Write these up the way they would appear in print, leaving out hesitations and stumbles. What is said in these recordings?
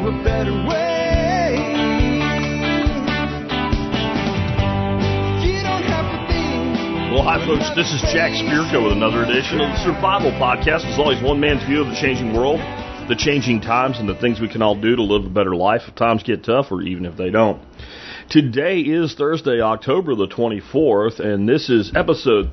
a better way. You don't have to think. Well, hi, folks. This is Jack Spirko with another edition of the Survival Podcast. As always, one man's view of the changing world, the changing times, and the things we can all do to live a better life if times get tough or even if they don't. Today is Thursday, October the 24th, and this is episode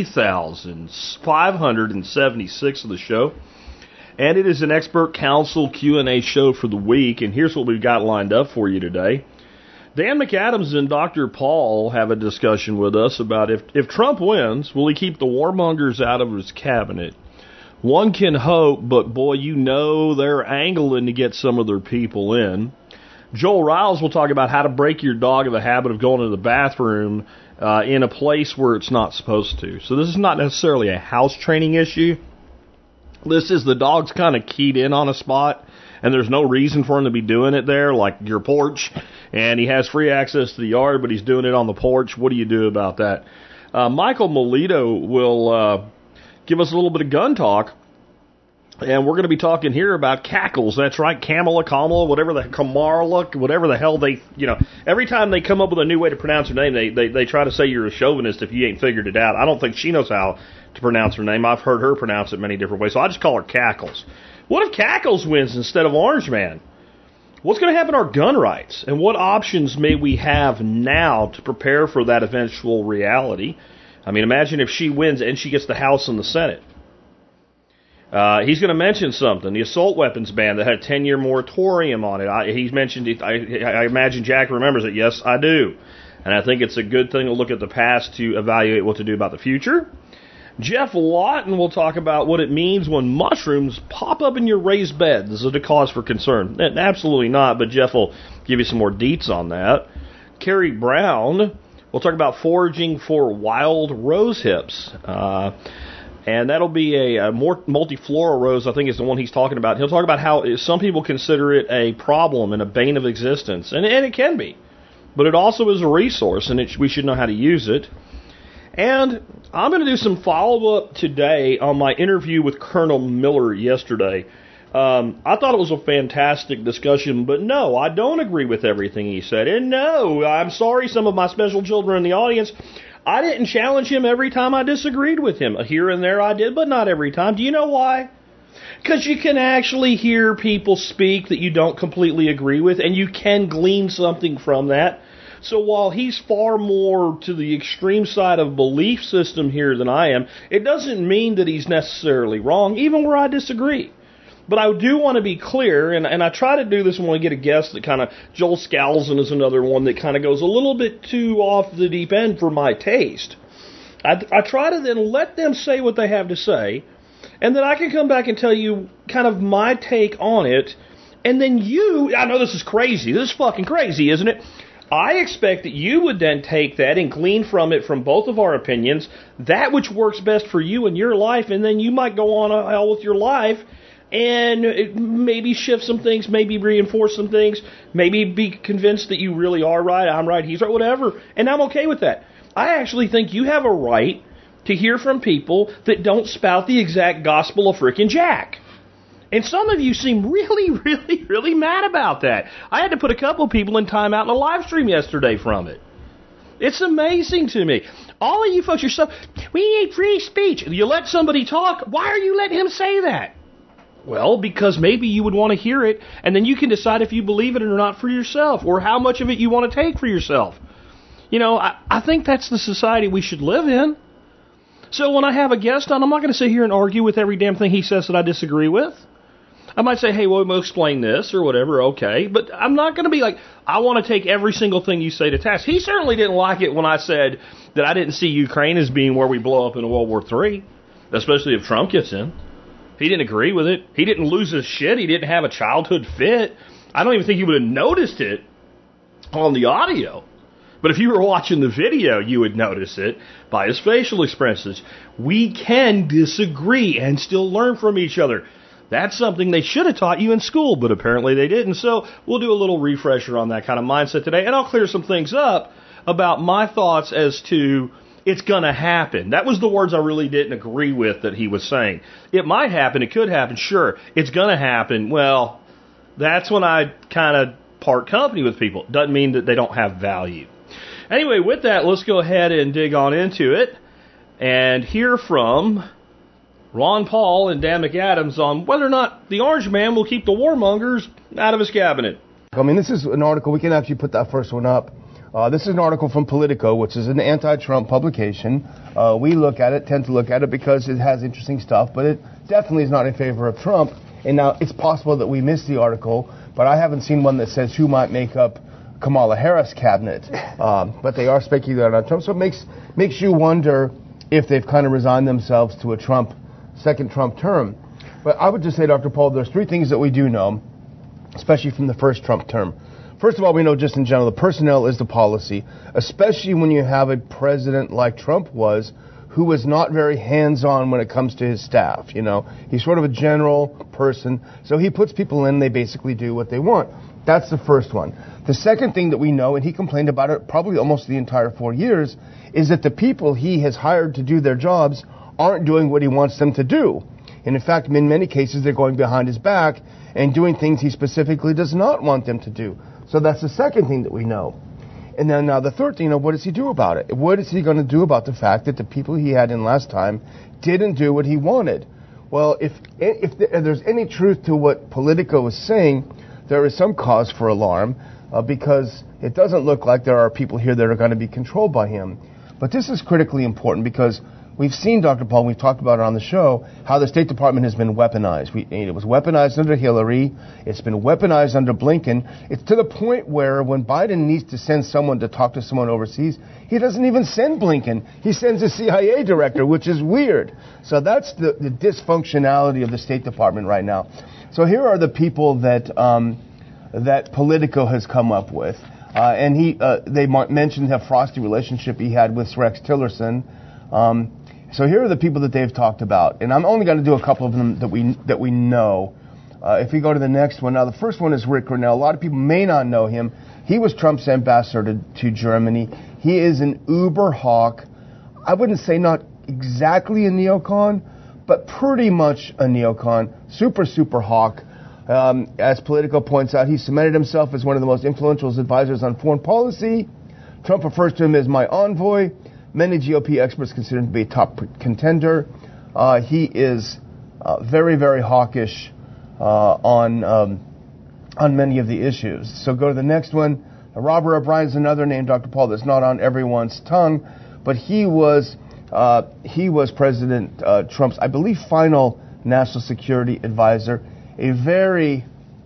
3576 of the show. And it is an expert counsel Q&A show for the week, and here's what we've got lined up for you today. Dan McAdams and Dr. Paul have a discussion with us about if Trump wins, will he keep the warmongers out of his cabinet? One can hope, but boy, you know they're angling to get some of their people in. Joel Riles will talk about how to break your dog of the habit of going to the bathroom in a place where it's not supposed to. So this is not necessarily a house training issue. This is the dog's kind of keyed in on a spot, and there's no reason for him to be doing it there, like your porch, and he has free access to the yard, but he's doing it on the porch. What do you do about that? Michael Melito will give us a little bit of gun talk. And we're going to be talking here about cackles. That's right, Kamala, whatever the hell they, every time they come up with a new way to pronounce her name, they try to say you're a chauvinist if you ain't figured it out. I don't think she knows how to pronounce her name. I've heard her pronounce it many different ways, so I just call her Cackles. What if Cackles wins instead of Orange Man? What's going to happen to our gun rights? And what options may we have now to prepare for that eventual reality? I mean, imagine if she wins and she gets the House and the Senate. He's going to mention something, the assault weapons ban that had a 10-year moratorium on it. He's mentioned it. I imagine Jack remembers it. Yes, I do. And I think it's a good thing to look at the past to evaluate what to do about the future. Jeff Lawton will talk about what it means when mushrooms pop up in your raised bed. Is it a cause for concern? Absolutely not, but Jeff will give you some more deets on that. Carrie Brown will talk about foraging for wild rose hips. And that'll be a more multiflora rose, I think is the one he's talking about. He'll talk about how some people consider it a problem and a bane of existence. And it can be. But it also is a resource, and we should know how to use it. And I'm going to do some follow-up today on my interview with Colonel Miller yesterday. I thought it was a fantastic discussion, but no, I don't agree with everything he said. And no, I'm sorry, some of my special children in the audience, I didn't challenge him every time I disagreed with him. Here and there I did, but not every time. Do you know why? Because you can actually hear people speak that you don't completely agree with, and you can glean something from that. So while he's far more to the extreme side of belief system here than I am, it doesn't mean that he's necessarily wrong, even where I disagree. But I do want to be clear, and I try to do this when I get a guest that kind of, Joel Skousen is another one that kind of goes a little bit too off the deep end for my taste. I try to then let them say what they have to say, and then I can come back and tell you kind of my take on it, and then I know this is crazy, this is fucking crazy, isn't it? I expect that you would then take that and glean from it, from both of our opinions, that which works best for you in your life, and then you might go on hell with your life, and maybe shift some things, maybe reinforce some things, maybe be convinced that you really are right, I'm right, he's right, whatever. And I'm okay with that. I actually think you have a right to hear from people that don't spout the exact gospel of frickin' Jack. And some of you seem really, really, really mad about that. I had to put a couple people in timeout in a live stream yesterday from it. It's amazing to me. All of you folks, you're so, we need free speech. You let somebody talk, why are you letting him say that? Well, because maybe you would want to hear it, and then you can decide if you believe it or not for yourself, or how much of it you want to take for yourself. I think that's the society we should live in. So when I have a guest on, I'm not going to sit here and argue with every damn thing he says that I disagree with. I might say, hey, well, we'll explain this, or whatever, okay. But I'm not going to be like, I want to take every single thing you say to task. He certainly didn't like it when I said that I didn't see Ukraine as being where we blow up in World War III, especially if Trump gets in. He didn't agree with it. He didn't lose his shit. He didn't have a childhood fit. I don't even think he would have noticed it on the audio. But if you were watching the video, you would notice it by his facial expressions. We can disagree and still learn from each other. That's something they should have taught you in school, but apparently they didn't. So we'll do a little refresher on that kind of mindset today, and I'll clear some things up about my thoughts as to it's going to happen. That was the words I really didn't agree with that he was saying. It might happen. It could happen. Sure. It's going to happen. Well, That's when I kind of part company with people. Doesn't mean that they don't have value. Anyway, with that, let's go ahead and dig on into it and hear from Ron Paul and Dan McAdams on whether or not the Orange Man will keep the warmongers out of his cabinet. I mean, this is an article, we can actually put that first one up. This is an article from Politico, which is an anti-Trump publication. We tend to look at it because it has interesting stuff, but it definitely is not in favor of Trump. And now it's possible that we missed the article, but I haven't seen one that says who might make up Kamala Harris' cabinet. But they are speculating on Trump, so it makes you wonder if they've kind of resigned themselves to a second Trump term. But I would just say, Dr. Paul, there's three things that we do know, especially from the first Trump term. First of all, we know just in general, the personnel is the policy, especially when you have a president like Trump was, who was not very hands-on when it comes to his staff. You know, he's sort of a general person, so he puts people in, they basically do what they want. That's the first one. The second thing that we know, and he complained about it probably almost the entire 4 years, is that the people he has hired to do their jobs aren't doing what he wants them to do. And in fact, in many cases, they're going behind his back and doing things he specifically does not want them to do. So that's the second thing that we know. And then now the third thing, what does he do about it? What is he going to do about the fact that the people he had in last time didn't do what he wanted? Well, if there's any truth to what Politico is saying, there is some cause for alarm because it doesn't look like there are people here that are going to be controlled by him. But this is critically important because we've seen, Dr. Paul, we've talked about it on the show, how the State Department has been weaponized. It was weaponized under Hillary. It's been weaponized under Blinken. It's to the point where when Biden needs to send someone to talk to someone overseas, he doesn't even send Blinken. He sends a CIA director, which is weird. So that's the dysfunctionality of the State Department right now. So here are the people that Politico has come up with. And they mentioned the frosty relationship he had with Rex Tillerson. So here are the people that they've talked about, and I'm only going to do a couple of them that we know. If we go to the next one, now the first one is Rick Grenell. A lot of people may not know him. He was Trump's ambassador to Germany. He is an uber hawk. I wouldn't say not exactly a neocon, but pretty much a neocon. Super hawk. As Politico points out, he cemented himself as one of the most influential advisors on foreign policy. Trump refers to him as my envoy. Many GOP experts consider him to be a top contender. He is very hawkish on many of the issues. So go to the next one. Robert O'Brien's another name, Dr. Paul, that's not on everyone's tongue, but he was President Trump's, I believe, final national security advisor. A very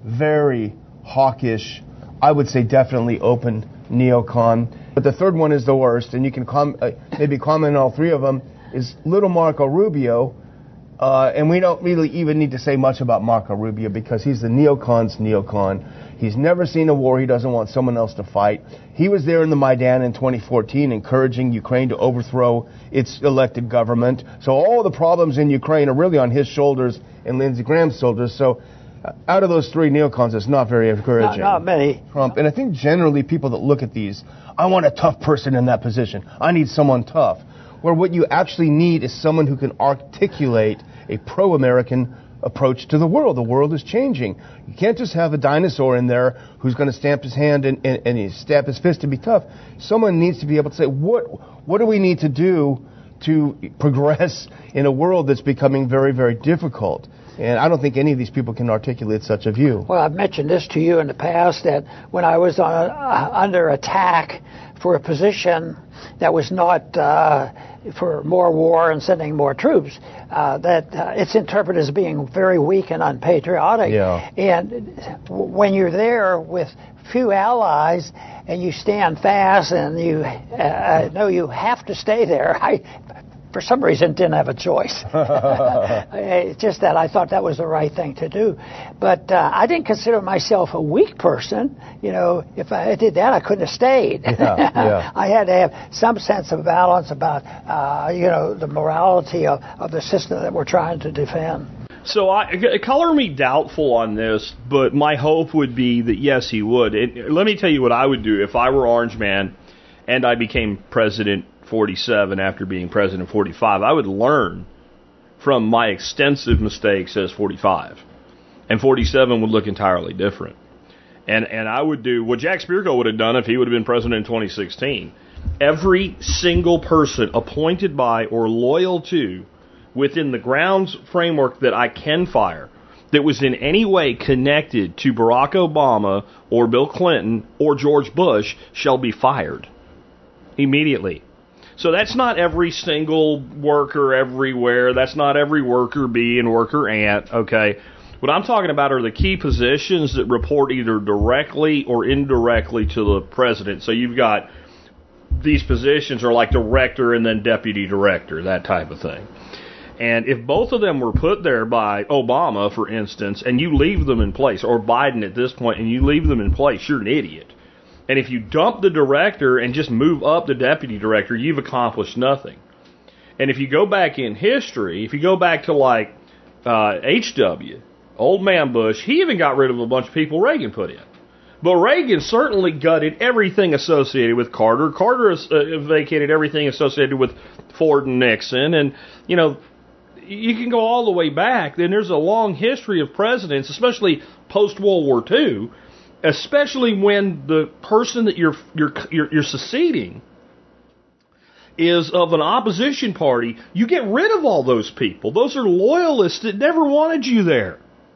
hawkish, I would say definitely open neocon. But the third one is the worst, and you can maybe comment on all three of them, is little Marco Rubio. And we don't really even need to say much about Marco Rubio because he's the neocon's neocon. He's never seen a war he doesn't want someone else to fight. He was there in the Maidan in 2014 encouraging Ukraine to overthrow its elected government. So all the problems in Ukraine are really on his shoulders and Lindsey Graham's shoulders. So out of those three neocons, it's not very encouraging. Not many. Trump. And I think generally people that look at these, I want a tough person in that position. I need someone tough. Where what you actually need is someone who can articulate a pro-American approach to the world. The world is changing. You can't just have a dinosaur in there who's going to stamp his hand and stamp his fist to be tough. Someone needs to be able to say, what do we need to do to progress in a world that's becoming very difficult? And I don't think any of these people can articulate such a view. Well, I've mentioned this to you in the past, that when I was under attack for a position that was not for more war and sending more troops, that it's interpreted as being very weak and unpatriotic. Yeah. And when you're there with few allies and you stand fast and you know you have to stay there, for some reason, didn't have a choice. It's just that I thought that was the right thing to do. But I didn't consider myself a weak person. You know, if I did that, I couldn't have stayed. Yeah. I had to have some sense of balance about, the morality of the system that we're trying to defend. So color me doubtful on this, but my hope would be that, yes, he would. Let me tell you what I would do if I were Orange Man and I became president 47 after being president 45. I would learn from my extensive mistakes as 45. and 47 would look entirely different. And I would do what Jack Spirko would have done if he would have been president in 2016. Every single person appointed by or loyal to within the grounds framework that I can fire that was in any way connected to Barack Obama or Bill Clinton or George Bush shall be fired immediately. So that's not every single worker everywhere. That's not every worker bee and worker ant, okay? What I'm talking about are the key positions that report either directly or indirectly to the president. So you've got these positions are like director and then deputy director, that type of thing. And if both of them were put there by Obama, for instance, and you leave them in place, or Biden at this point, and you leave them in place, you're an idiot. And if you dump the director and just move up the deputy director, you've accomplished nothing. And if you go back in history, if you go back to like H.W., Old Man Bush, he even got rid of a bunch of people Reagan put in. But Reagan certainly gutted everything associated with Carter. Carter vacated everything associated with Ford and Nixon. And, you know, you can go all the way back. Then there's a long history of presidents, especially post-World War II, especially when the person that you're seceding is of an opposition party. You get rid of all those people. Those are loyalists that never wanted you there.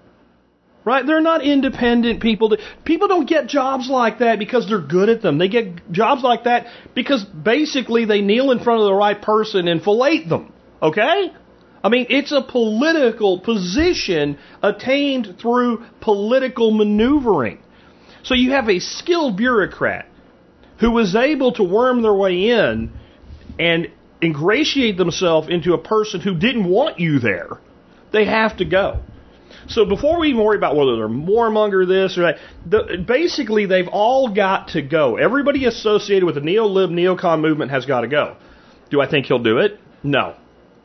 Right? They're not independent people. People don't get jobs like that because they're good at them. They get jobs like that because basically they kneel in front of the right person and fillet them. Okay? I mean, it's a political position attained through political maneuvering. So you have a skilled bureaucrat who was able to worm their way in and ingratiate themselves into a person who didn't want you there. They have to go. So before we even worry about whether they're warmonger this or that, basically they've all got to go. Everybody associated with the neo-lib, neocon movement has got to go. Do I think he'll do it? No.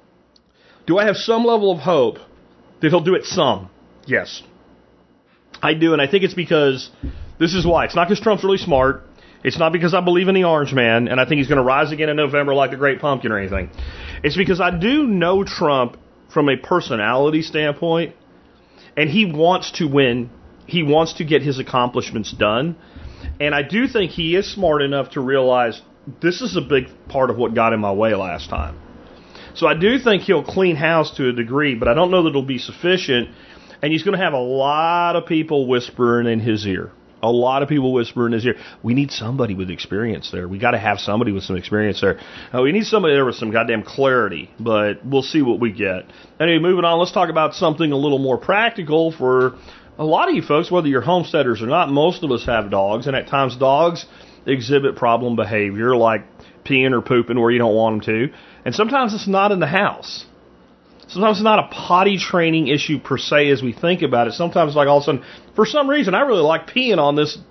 Do I have some level of hope that he'll do it some? Yes. I do, and I think it's because, this is why. It's not because Trump's really smart. It's not because I believe in the Orange Man, and I think he's going to rise again in November like the Great Pumpkin or anything. It's because I do know Trump from a personality standpoint, and he wants to win. He wants to get his accomplishments done. And I do think he is smart enough to realize this is a big part of what got in my way last time. So I do think he'll clean house to a degree, but I don't know that it'll be sufficient. And he's going to have a lot of people whispering in his ear. A lot of people whisper in his ear, we need somebody with experience there. We got to have somebody with some experience there. We need somebody there with some goddamn clarity, but we'll see what we get. Anyway, moving on, let's talk about something a little more practical for a lot of you folks, whether you're homesteaders or not. Most of us have dogs, and at times dogs exhibit problem behavior like peeing or pooping where you don't want them to. And sometimes it's not in the house. Sometimes it's not a potty training issue per se as we think about it. Sometimes, like, all of a sudden, for some reason, I really like peeing on this,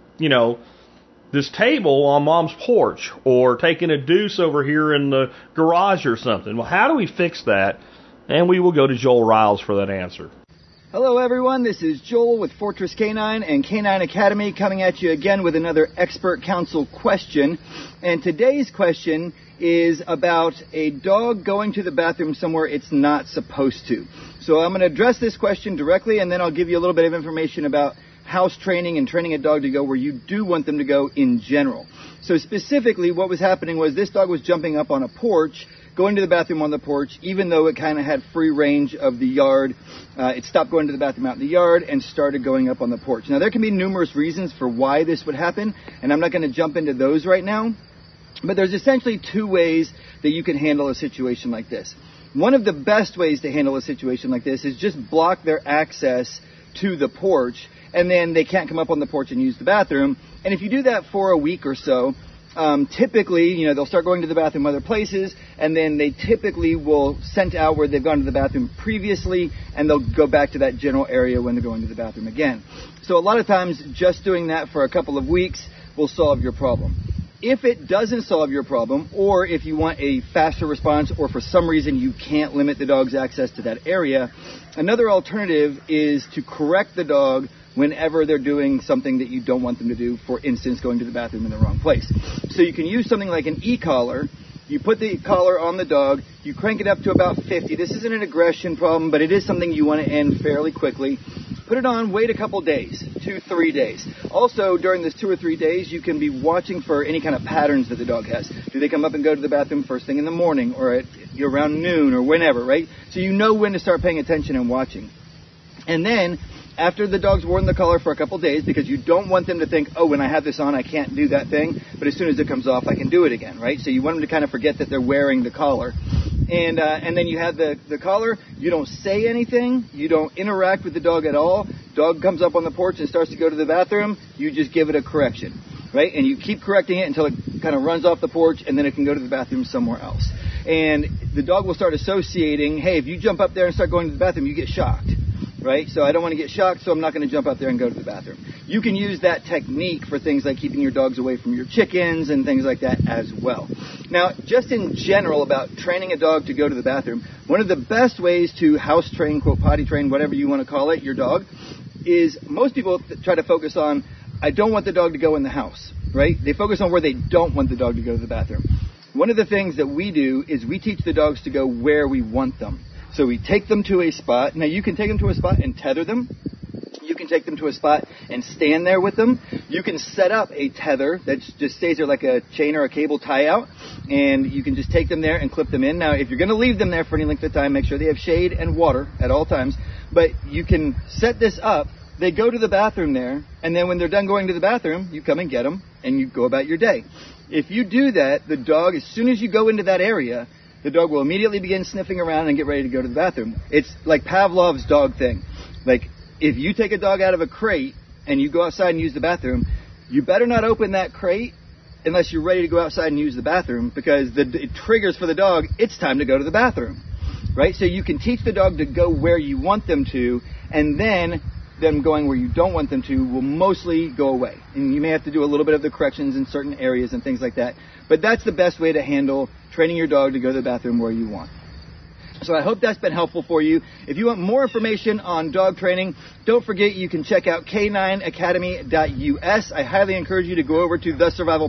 this table on Mom's porch, or taking a deuce over here in the garage or something. Well, how do we fix that? And we will go to Joel Riles for that answer. Hello, everyone. This is Joel with Fortress Canine and Canine Academy, coming at you again with another expert council question. And today's question is about a dog going to the bathroom somewhere it's not supposed to. So I'm going to address this question directly, and then I'll give you a little bit of information about house training and training a dog to go where you do want them to go in general. So specifically, what was happening was this dog was jumping up on a porch, going to the bathroom on the porch, even though it kind of had free range of the yard. It stopped going to the bathroom out in the yard and started going up on the porch. Now, there can be numerous reasons for why this would happen, and I'm not going to jump into those right now. But there's essentially two ways that you can handle a situation like this. One of the best ways to handle a situation like this is just block their access to the porch, and then they can't come up on the porch and use the bathroom. And if you do that for a week or so, typically, they'll start going to the bathroom other places, and then they typically will scent out where they've gone to the bathroom previously, and they'll go back to that general area when they're going to the bathroom again. So a lot of times, just doing that for a couple of weeks will solve your problem. If it doesn't solve your problem, or if you want a faster response, or for some reason you can't limit the dog's access to that area, another alternative is to correct the dog whenever they're doing something that you don't want them to do, for instance, going to the bathroom in the wrong place. So you can use something like an e-collar. You put the collar on the dog, you crank it up to about 50. This isn't an aggression problem, but it is something you want to end fairly quickly. Put it on, wait a couple days, 2-3 days. Also, during this 2 or 3 days, you can be watching for any kind of patterns that the dog has. Do they come up and go to the bathroom first thing in the morning or around noon or whenever, right? So you know when to start paying attention and watching. And then, after the dog's worn the collar for a couple days, because you don't want them to think, oh, when I have this on, I can't do that thing, but as soon as it comes off, I can do it again, right? So you want them to kind of forget that they're wearing the collar. And then you have the collar. You don't say anything. You don't interact with the dog at all. Dog comes up on the porch and starts to go to the bathroom. You just give it a correction, right? And you keep correcting it until it kind of runs off the porch, and then it can go to the bathroom somewhere else. And the dog will start associating, hey, if you jump up there and start going to the bathroom, you get shocked. Right? So I don't want to get shocked, so I'm not going to jump up there and go to the bathroom. You can use that technique for things like keeping your dogs away from your chickens and things like that as well. Now, just in general about training a dog to go to the bathroom, one of the best ways to house train, quote, potty train, whatever you want to call it, your dog, is most people try to focus on, I don't want the dog to go in the house, right? They focus on where they don't want the dog to go to the bathroom. One of the things that we do is we teach the dogs to go where we want them. So we take them to a spot. Now, you can take them to a spot and tether them. You can take them to a spot and stand there with them. You can set up a tether that just stays there like a chain or a cable tie-out, and you can just take them there and clip them in. Now, if you're going to leave them there for any length of time, make sure they have shade and water at all times. But you can set this up. They go to the bathroom there, and then when they're done going to the bathroom, you come and get them, and you go about your day. If you do that, the dog, as soon as you go into that area, the dog will immediately begin sniffing around and get ready to go to the bathroom. It's like Pavlov's dog thing. Like, if you take a dog out of a crate and you go outside and use the bathroom, you better not open that crate unless you're ready to go outside and use the bathroom, because it triggers for the dog, it's time to go to the bathroom, right? So you can teach the dog to go where you want them to, and then them going where you don't want them to will mostly go away. And you may have to do a little bit of the corrections in certain areas and things like that. But that's the best way to handle training your dog to go to the bathroom where you want. So I hope that's been helpful for you. If you want more information on dog training, don't forget you can check out canineacademy.us. I highly encourage you to go over to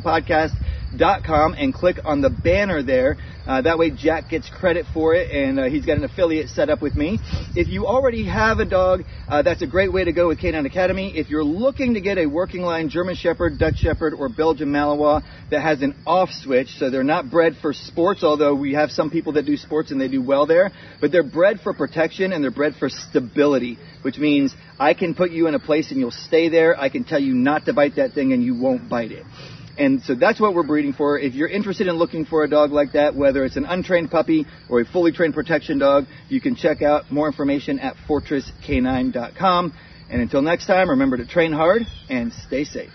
thesurvivalpodcast.com and click on the banner there. That way Jack gets credit for it, and he's got an affiliate set up with me. If you already have a dog, that's a great way to go with Canine Academy. If you're looking to get a working line German Shepherd, Dutch Shepherd, or Belgian Malinois that has an off switch, so they're not bred for sports, although we have some people that do sports and they do well there, but they're bred for protection and they're bred for stability, which means I can put you in a place and you'll stay there. I can tell you not to bite that thing and you won't bite it. And so that's what we're breeding for. If you're interested in looking for a dog like that, whether it's an untrained puppy or a fully trained protection dog, you can check out more information at fortresscanine.com. And until next time, remember to train hard and stay safe.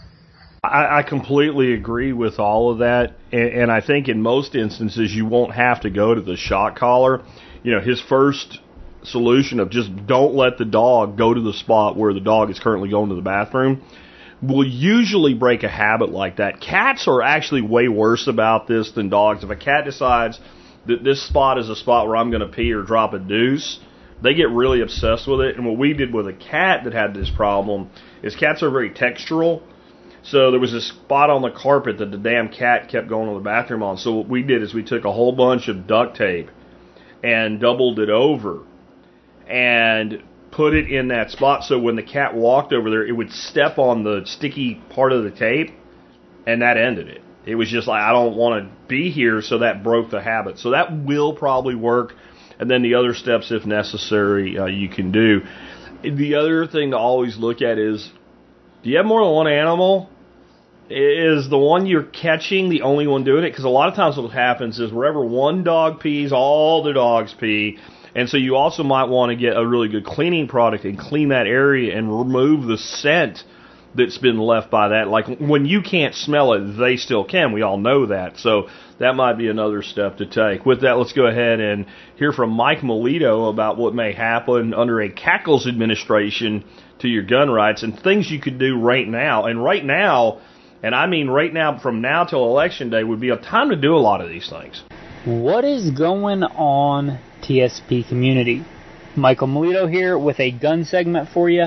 I completely agree with all of that. And I think in most instances, you won't have to go to the shock collar. You know, his first solution of just don't let the dog go to the spot where the dog is currently going to the bathroom will usually break a habit like that. Cats are actually way worse about this than dogs. If a cat decides that this spot is a spot where I'm going to pee or drop a deuce, they get really obsessed with it. And what we did with a cat that had this problem is cats are very textural. So there was this spot on the carpet that the damn cat kept going to the bathroom on. So what we did is we took a whole bunch of duct tape and doubled it over and put it in that spot, so when the cat walked over there, it would step on the sticky part of the tape, and that ended it. It was just like, I don't want to be here, so that broke the habit. So that will probably work, and then the other steps, if necessary, you can do. The other thing to always look at is, do you have more than one animal? Is the one you're catching the only one doing it? Because a lot of times what happens is wherever one dog pees, all the dogs pee. And so you also might want to get a really good cleaning product and clean that area and remove the scent that's been left by that. Like when you can't smell it, they still can. We all know that. So that might be another step to take. With that, let's go ahead and hear from Mike Melito about what may happen under a Cackles administration to your gun rights and things you could do right now. And right now, and I mean right now, from now till Election Day, would be a time to do a lot of these things. What is going on, TSP community? Michael Melito here with a gun segment for you.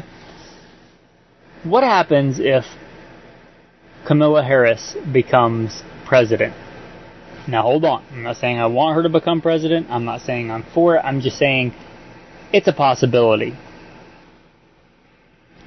What happens if Kamala Harris becomes president? Now hold on. I'm not saying I want her to become president. I'm not saying I'm for it. I'm just saying it's a possibility.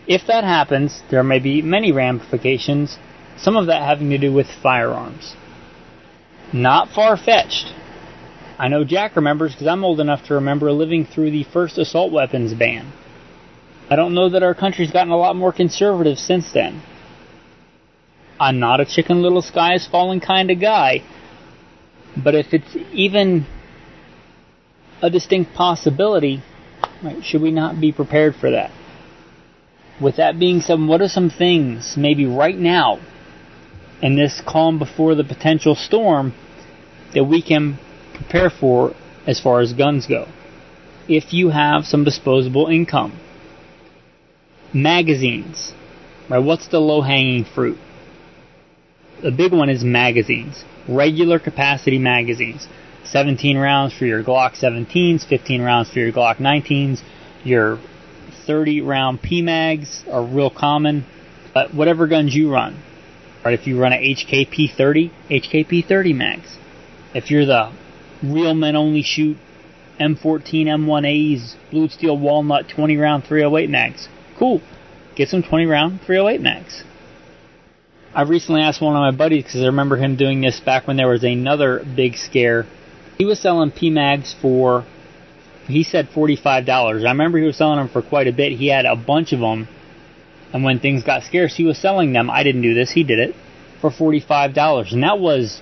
If that happens, there may be many ramifications, some of that having to do with firearms. Not far-fetched. I know Jack remembers, because I'm old enough to remember living through the first assault weapons ban. I don't know that our country's gotten a lot more conservative since then. I'm not a chicken little sky is falling kind of guy, but if it's even a distinct possibility, right, should we not be prepared for that? With that being said, what are some things, maybe right now, in this calm before the potential storm, that we can prepare for as far as guns go? If you have some disposable income. Magazines. Right, what's the low-hanging fruit? The big one is magazines. Regular capacity magazines. 17 rounds for your Glock 17s, 15 rounds for your Glock 19s, your 30-round PMags are real common. Whatever guns you run. Right, if you run a HKP 30 mags. If you're the real men only shoot M14 M1As, Blue Steel Walnut 20-round 308 mags. Cool. Get some 20-round 308 mags. I recently asked one of my buddies, because I remember him doing this back when there was another big scare. He was selling PMags for, he said $45. I remember he was selling them for quite a bit. He had a bunch of them. And when things got scarce, he was selling them. I didn't do this. He did it for $45. And that was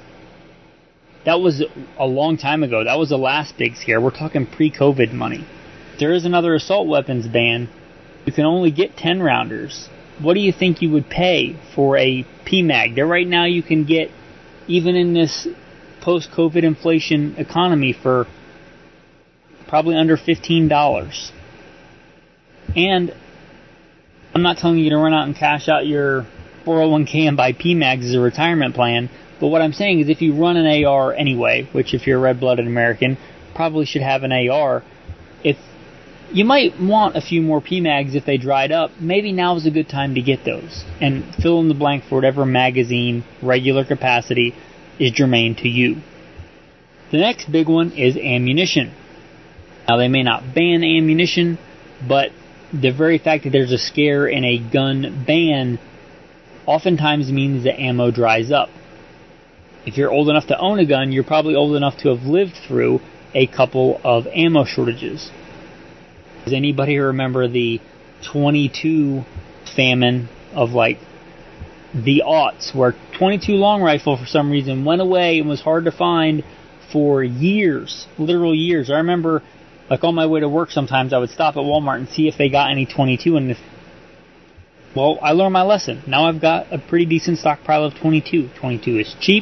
a long time ago. That was the last big scare. We're talking pre-COVID money. There is another assault weapons ban. You can only get 10-rounders. What do you think you would pay for a PMag? There right now you can get, even in this post-COVID inflation economy, for probably under $15. And I'm not telling you to run out and cash out your 401k and buy PMags as a retirement plan, but what I'm saying is if you run an AR anyway, which if you're a red-blooded American, probably should have an AR, if you might want a few more PMags if they dried up, maybe now is a good time to get those, and fill in the blank for whatever magazine, regular capacity, is germane to you. The next big one is ammunition. Now they may not ban ammunition, but the very fact that there's a scare and a gun ban oftentimes means that ammo dries up. If you're old enough to own a gun, you're probably old enough to have lived through a couple of ammo shortages. Does anybody remember the 22 famine of like the aughts, where 22 long rifle for some reason went away and was hard to find for years, literal years. I remember, like on my way to work sometimes I would stop at Walmart and see if they got any 22, and well, I learned my lesson. Now I've got a pretty decent stockpile of 22. 22 is cheap,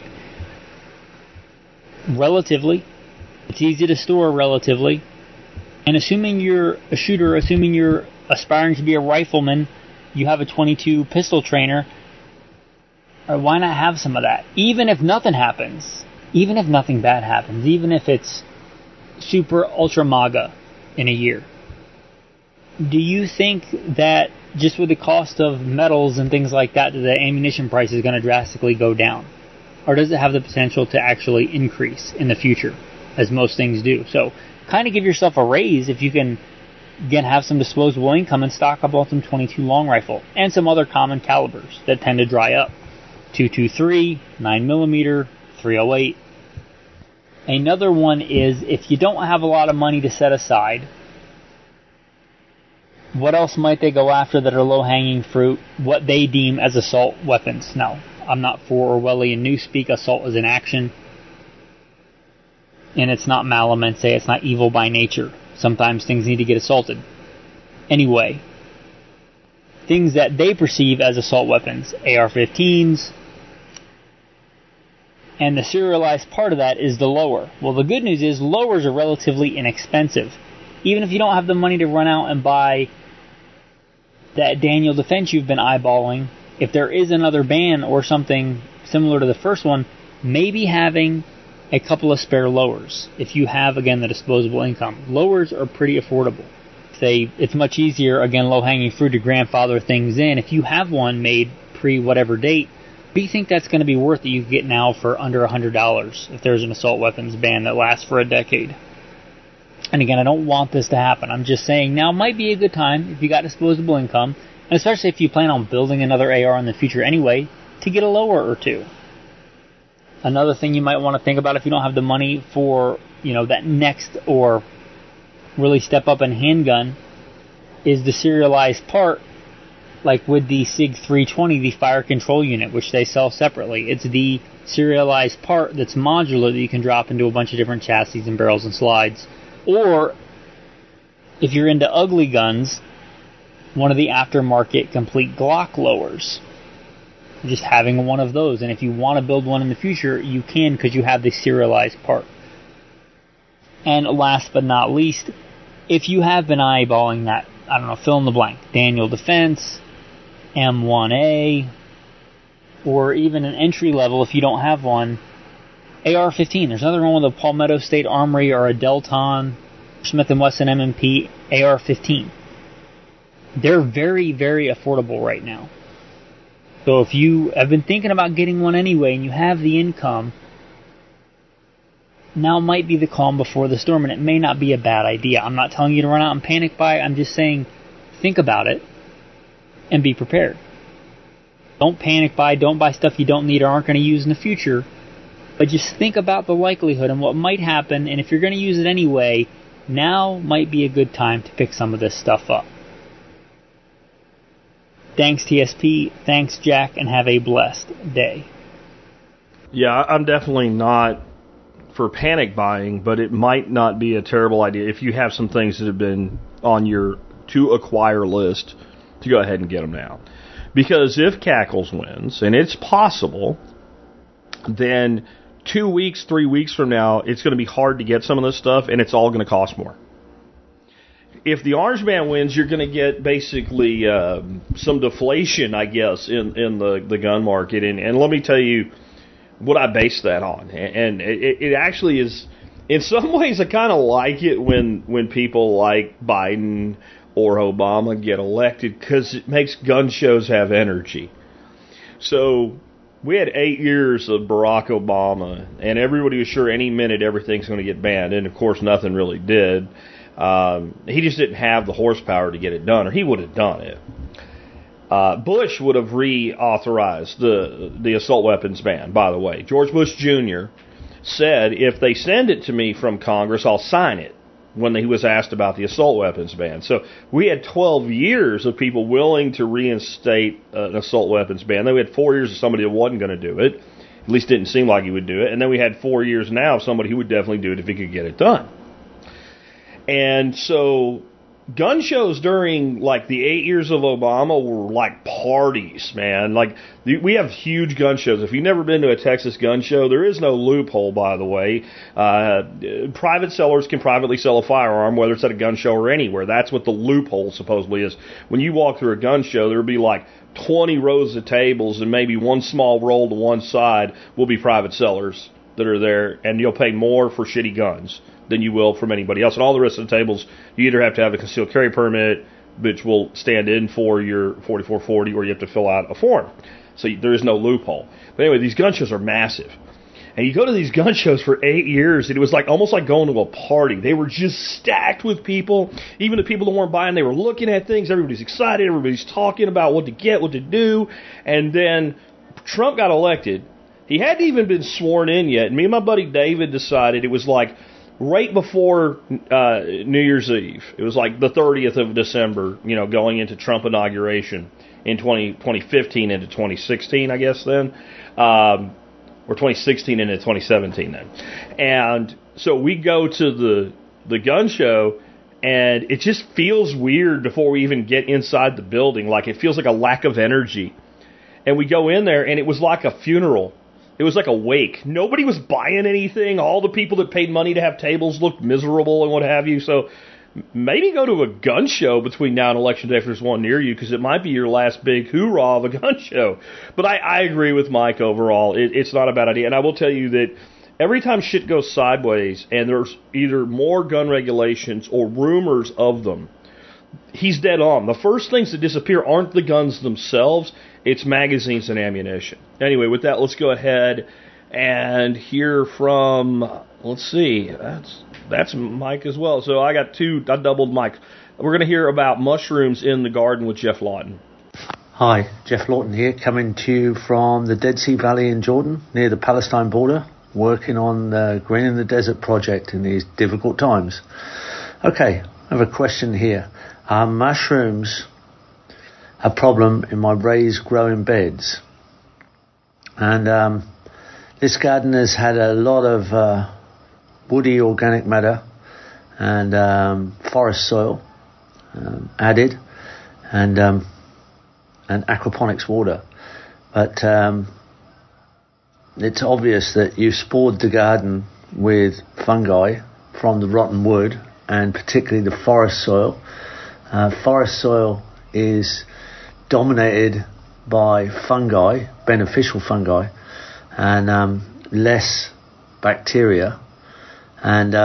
relatively. It's easy to store, relatively. And assuming you're a shooter, assuming you're aspiring to be a rifleman, you have a 22 pistol trainer, why not have some of that? Even if nothing happens, even if nothing bad happens, even if it's super ultra MAGA in a year. Do you think that just with the cost of metals and things like that, the ammunition price is going to drastically go down? Or does it have the potential to actually increase in the future, as most things do? So kind of give yourself a raise if you can, again, have some disposable income and stock up on some 22 long rifle and some other common calibers that tend to dry up. 223, 9mm, 308. Another one is, if you don't have a lot of money to set aside, what else might they go after that are low-hanging fruit, what they deem as assault weapons? Now, I'm not for Orwellian newspeak. Assault is an action, and it's not malamente, it's not evil by nature. Sometimes things need to get assaulted. Anyway, things that they perceive as assault weapons, AR-15s, and the serialized part of that is the lower. Well, the good news is lowers are relatively inexpensive. Even if you don't have the money to run out and buy that Daniel Defense you've been eyeballing, if there is another ban or something similar to the first one, maybe having a couple of spare lowers, if you have, again, the disposable income. Lowers are pretty affordable. It's much easier, again, low-hanging fruit, to grandfather things in. If you have one made pre-whatever date, do you think that's going to be worth it? You can get now for under $100 if there's an assault weapons ban that lasts for a decade. And again, I don't want this to happen. I'm just saying now might be a good time, if you got disposable income, And especially if you plan on building another AR in the future anyway, to get a lower or two. Another thing you might want to think about if you don't have the money for, that next or really step up in handgun is the serialized part, like with the SIG 320, the fire control unit, which they sell separately. It's the serialized part that's modular that you can drop into a bunch of different chassis and barrels and slides. Or, if you're into ugly guns, one of the aftermarket complete Glock lowers. Just having one of those, and if you want to build one in the future, you can because you have the serialized part. And last but not least, if you have been eyeballing that, fill in the blank, Daniel Defense, M1A, or even an entry level if you don't have one, AR-15. There's nothing wrong with a Palmetto State Armory or a Delton, Smith & Wesson M&P AR-15. They're very, very affordable right now. So if you have been thinking about getting one anyway and you have the income, now might be the calm before the storm, and it may not be a bad idea. I'm not telling you to run out and panic buy. I'm just saying think about it and be prepared. Don't panic buy. Don't buy stuff you don't need or aren't going to use in the future. But just think about the likelihood and what might happen, and if you're going to use it anyway, now might be a good time to pick some of this stuff up. Thanks, TSP. Thanks, Jack, and have a blessed day. Yeah, I'm definitely not for panic buying, but it might not be a terrible idea if you have some things that have been on your to-acquire list to go ahead and get them now. Because if Cackles wins, and it's possible, then 2 weeks, 3 weeks from now, it's going to be hard to get some of this stuff, and it's all going to cost more. If the Orange Man wins, you're going to get basically some deflation, I guess, in the gun market. And let me tell you what I base that on. And it actually is, in some ways, I kind of like it when people like Biden or Obama get elected because it makes gun shows have energy. So we had 8 years of Barack Obama, and everybody was sure any minute everything's going to get banned. And, of course, nothing really did. He just didn't have the horsepower to get it done, or he would have done it. Bush would have reauthorized the assault weapons ban, by the way. George Bush Jr. said, if they send it to me from Congress, I'll sign it, when he was asked about the assault weapons ban. So we had 12 years of people willing to reinstate an assault weapons ban. Then we had 4 years of somebody that wasn't going to do it, at least didn't seem like he would do it. And then we had 4 years now of somebody who would definitely do it if he could get it done. And so gun shows during, like, the 8 years of Obama were like parties, man. Like, we have huge gun shows. If you've never been to a Texas gun show, there is no loophole, by the way. Private sellers can privately sell a firearm, whether it's at a gun show or anywhere. That's what the loophole supposedly is. When you walk through a gun show, there will be like 20 rows of tables, and maybe one small roll to one side will be private sellers that are there, and you'll pay more for shitty guns than you will from anybody else. And all the rest of the tables, you either have to have a concealed carry permit, which will stand in for your 4440, or you have to fill out a form. So there is no loophole. But anyway, these gun shows are massive. And you go to these gun shows for 8 years, and it was like almost like going to a party. They were just stacked with people. Even the people that weren't buying, they were looking at things. Everybody's excited. Everybody's talking about what to get, what to do. And then Trump got elected. He hadn't even been sworn in yet. And me and my buddy David decided it was like right before New Year's Eve. It was like the 30th of December, going into Trump inauguration in 2015 into 2016, I guess then. Or 2016 into 2017 then. And so we go to the gun show, and it just feels weird before we even get inside the building. Like, it feels like a lack of energy. And we go in there, and it was like a funeral. It was like a wake. Nobody was buying anything. All the people that paid money to have tables looked miserable and what have you. So maybe go to a gun show between now and Election Day if there's one near you, because it might be your last big hoorah of a gun show. But I agree with Mike overall. It's not a bad idea. And I will tell you that every time shit goes sideways and there's either more gun regulations or rumors of them, he's dead on. The first things that disappear aren't the guns themselves. It's magazines and ammunition. Anyway, with that, let's go ahead and hear from, let's see, that's Mike as well. So I doubled Mike. We're going to hear about mushrooms in the garden with Jeff Lawton. Hi, Jeff Lawton here, coming to you from the Dead Sea Valley in Jordan, near the Palestine border, working on the Green in the Desert project in these difficult times. Okay, I have a question here. Are mushrooms a problem in my raised growing beds? And this garden has had a lot of woody organic matter and forest soil added, and aquaponics water. But it's obvious that you spored the garden with fungi from the rotten wood, and particularly the forest soil. Forest soil is dominated by fungi, beneficial fungi, and less bacteria. And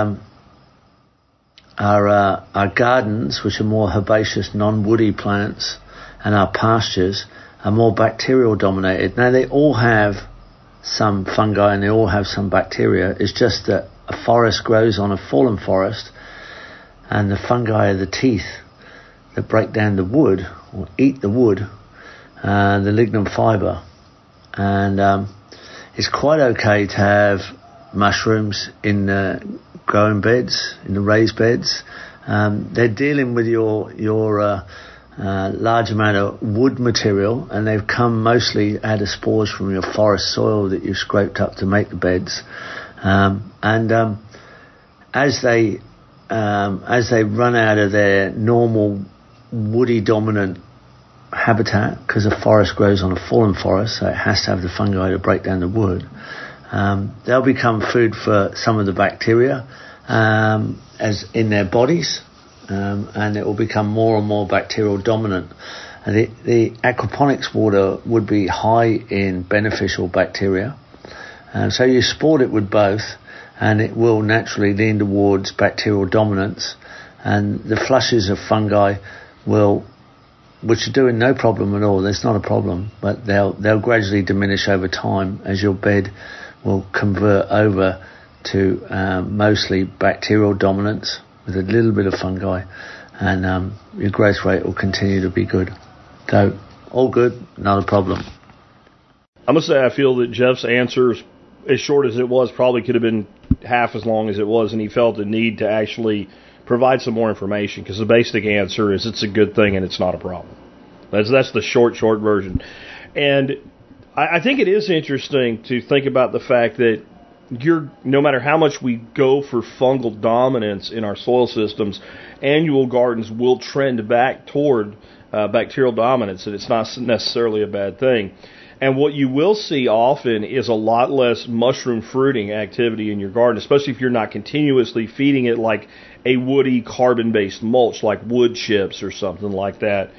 our gardens, which are more herbaceous, non-woody plants, and our pastures are more bacterial dominated. Now, they all have some fungi and they all have some bacteria. It's just that a forest grows on a fallen forest, and the fungi are the teeth that break down the wood or eat the wood, the lignum fibre. And it's quite okay to have mushrooms in the growing beds, in the raised beds. They're dealing with your large amount of wood material, and they've come mostly out of spores from your forest soil that you've scraped up to make the beds. As they run out of their normal woody dominant habitat, because a forest grows on a fallen forest, so it has to have the fungi to break down the wood, they'll become food for some of the bacteria as in their bodies. And it will become more and more bacterial dominant. And the aquaponics water would be high in beneficial bacteria. So you sport it with both, and it will naturally lean towards bacterial dominance. And the flushes of fungi which are doing no problem at all, there's not a problem, but they'll gradually diminish over time as your bed will convert over to mostly bacterial dominance, with a little bit of fungi, and your growth rate will continue to be good. So, all good, not a problem. I must say I feel that Jeff's answer, as short as it was, probably could have been half as long as it was, and he felt the need to actually provide some more information, because the basic answer is it's a good thing and it's not a problem. That's the short version. And I think it is interesting to think about the fact that no matter how much we go for fungal dominance in our soil systems, annual gardens will trend back toward bacterial dominance, and it's not necessarily a bad thing. And what you will see often is a lot less mushroom fruiting activity in your garden, especially if you're not continuously feeding it like a woody carbon-based mulch, like wood chips or something like that.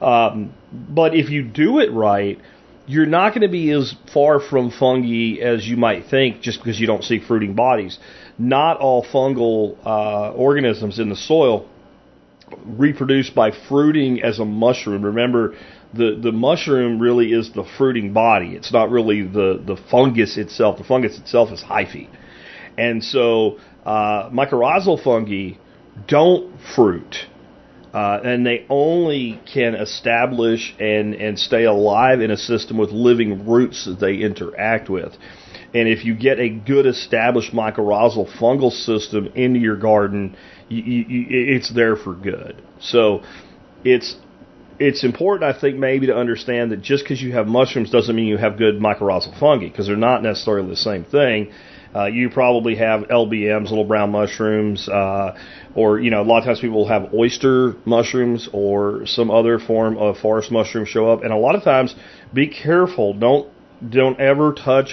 But if you do it right, you're not going to be as far from fungi as you might think just because you don't see fruiting bodies. Not all fungal organisms in the soil reproduce by fruiting as a mushroom. Remember, the mushroom really is the fruiting body. It's not really the fungus itself. The fungus itself is hyphae. And so mycorrhizal fungi don't fruit. And they only can establish and stay alive in a system with living roots that they interact with. And if you get a good established mycorrhizal fungal system into your garden, it's there for good. So it's important, I think, maybe to understand that just because you have mushrooms doesn't mean you have good mycorrhizal fungi, because they're not necessarily the same thing. You probably have LBMs, little brown mushrooms, or, a lot of times people will have oyster mushrooms or some other form of forest mushroom show up. And a lot of times, be careful. Don't ever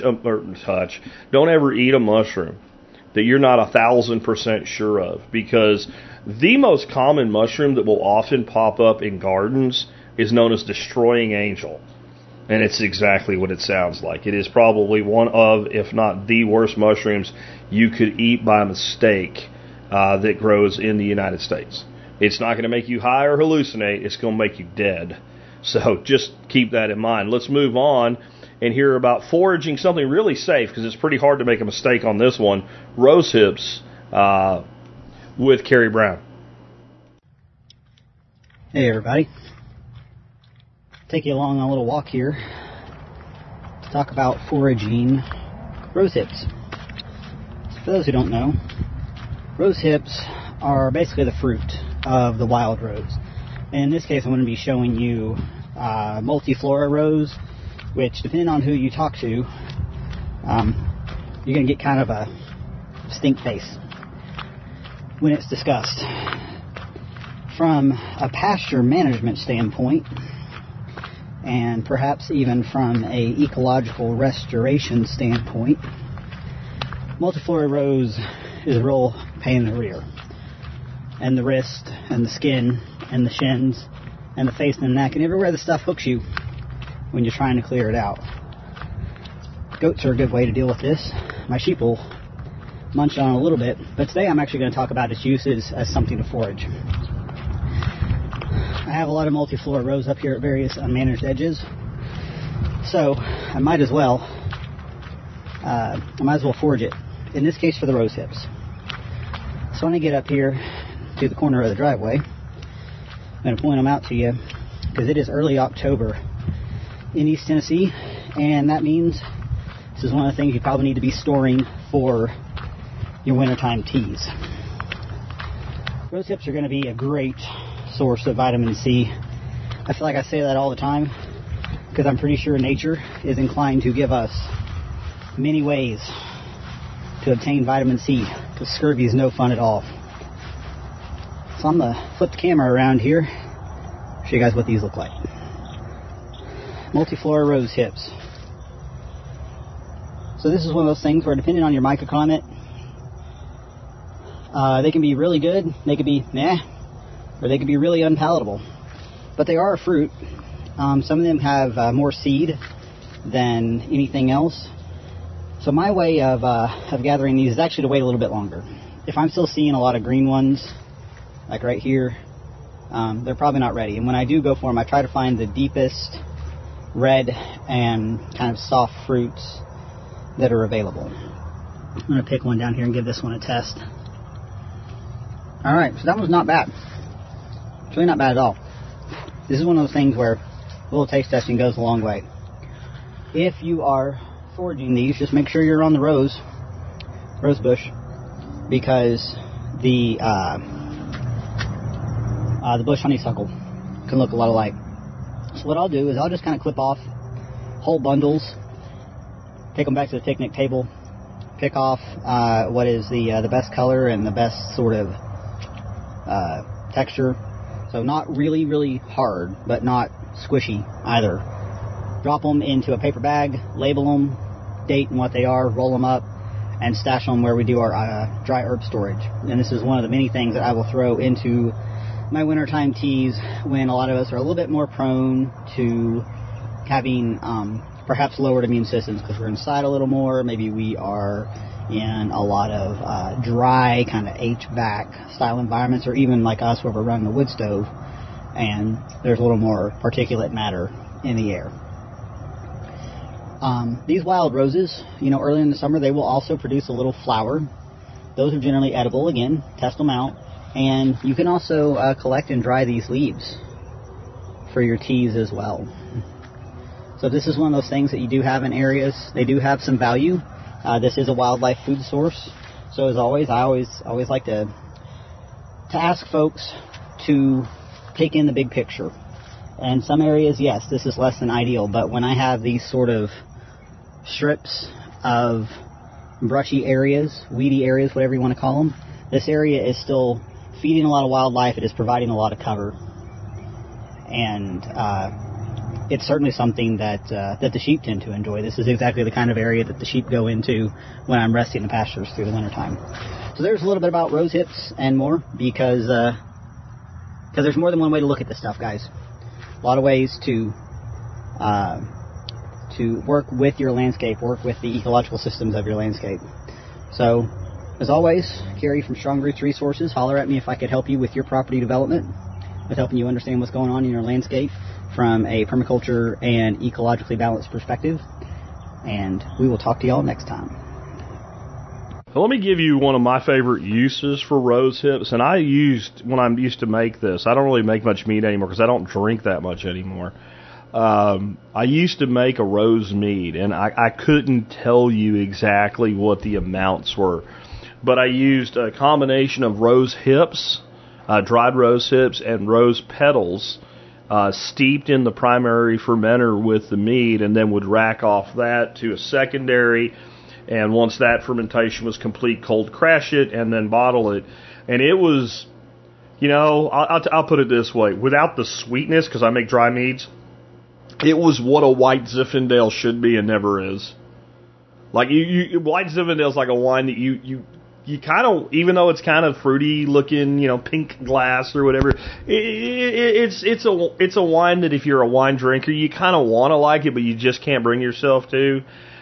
don't ever eat a mushroom that you're not 1,000% sure of, because the most common mushroom that will often pop up in gardens is known as destroying angel. And it's exactly what it sounds like. It is probably one of, if not the worst mushrooms you could eat by mistake that grows in the United States. It's not going to make you high or hallucinate. It's going to make you dead. So just keep that in mind. Let's move on and hear about foraging something really safe, because it's pretty hard to make a mistake on this one. Rose hips with Kerry Brown. Hey, everybody. take you along on a little walk here to talk about foraging rose hips. So for those who don't know, rose hips are basically the fruit of the wild rose. And in this case, I'm going to be showing you multiflora rose, which, depending on who you talk to, you're going to get kind of a stink face when it's discussed. From a pasture management standpoint, and perhaps even from a ecological restoration standpoint, multiflora rose is a real pain in the rear. And the wrist, and the skin, and the shins, and the face and the neck, and everywhere the stuff hooks you when you're trying to clear it out. Goats are a good way to deal with this. My sheep will munch on it a little bit, but today I'm actually going to talk about its uses as something to forage. I have a lot of multiflora rose up here at various unmanaged edges, so I might as well forage it. In this case, for the rose hips. So when I get up here to the corner of the driveway, I'm going to point them out to you because it is early October in East Tennessee, and that means this is one of the things you probably need to be storing for your wintertime teas. Rose hips are going to be a great source of vitamin C. I feel like I say that all the time because I'm pretty sure nature is inclined to give us many ways to obtain vitamin C, because scurvy is no fun at all. So I'm going to flip the camera around here, show you guys what these look like. Multiflora rose hips. So this is one of those things where, depending on your microclimate, they can be really good, they could be meh, or they could be really unpalatable. But they are a fruit. Some of them have more seed than anything else. So my way of gathering these is actually to wait a little bit longer. If I'm still seeing a lot of green ones, like right here, they're probably not ready. And when I do go for them, I try to find the deepest red and kind of soft fruits that are available. I'm going to pick one down here and give this one a test. Alright, so that one's not bad. It's really not bad at all. This is one of those things where a little taste testing goes a long way. If you are foraging these, just make sure you're on the rose bush, because the bush honeysuckle can look a lot alike. So what I'll do is I'll just kind of clip off whole bundles, take them back to the picnic table, pick off what is the best color and the best sort of texture. So not really, really hard, but not squishy either. Drop them into a paper bag, label them, date and what they are, roll them up, and stash them where we do our dry herb storage. And this is one of the many things that I will throw into my wintertime teas when a lot of us are a little bit more prone to having perhaps lowered immune systems because we're inside a little more. Maybe we are in a lot of dry kind of HVAC style environments, or even like us where we're running a wood stove and there's a little more particulate matter in the air. These wild roses, early in the summer, they will also produce a little flower. Those are generally edible. Again, test them out. And you can also collect and dry these leaves for your teas as well. So this is one of those things that you do have in areas. They do have some value. This is a wildlife food source. So as always, I always like to ask folks to take in the big picture. And some areas, yes, this is less than ideal. But when I have these sort of strips of brushy areas, weedy areas, whatever you want to call them, this area is still feeding a lot of wildlife. It is providing a lot of cover. And it's certainly something that the sheep tend to enjoy. This is exactly the kind of area that the sheep go into when I'm resting in the pastures through the wintertime. So there's a little bit about rose hips and more, because there's more than one way to look at this stuff, guys. A lot of ways to work with your landscape, work with the ecological systems of your landscape. So, as always, Kerry from Strong Roots Resources. Holler at me if I could help you with your property development, with helping you understand what's going on in your landscape from a permaculture and ecologically balanced perspective. And we will talk to y'all next time. Well, let me give you one of my favorite uses for rose hips. And when I used to make this, I don't really make much meat anymore because I don't drink that much anymore. I used to make a rose mead, and I couldn't tell you exactly what the amounts were, but I used a combination of rose hips, dried rose hips, and rose petals, steeped in the primary fermenter with the mead, and then would rack off that to a secondary, and once that fermentation was complete, cold crash it, and then bottle it. And it was, I'll put it this way, without the sweetness, because I make dry meads, it was what a white Zinfandel should be and never is. Like, white Zinfandel's like a wine that you kind of, even though it's kind of fruity looking, pink glass or whatever, it's a wine that if you're a wine drinker, you kind of want to like it, but you just can't bring yourself to.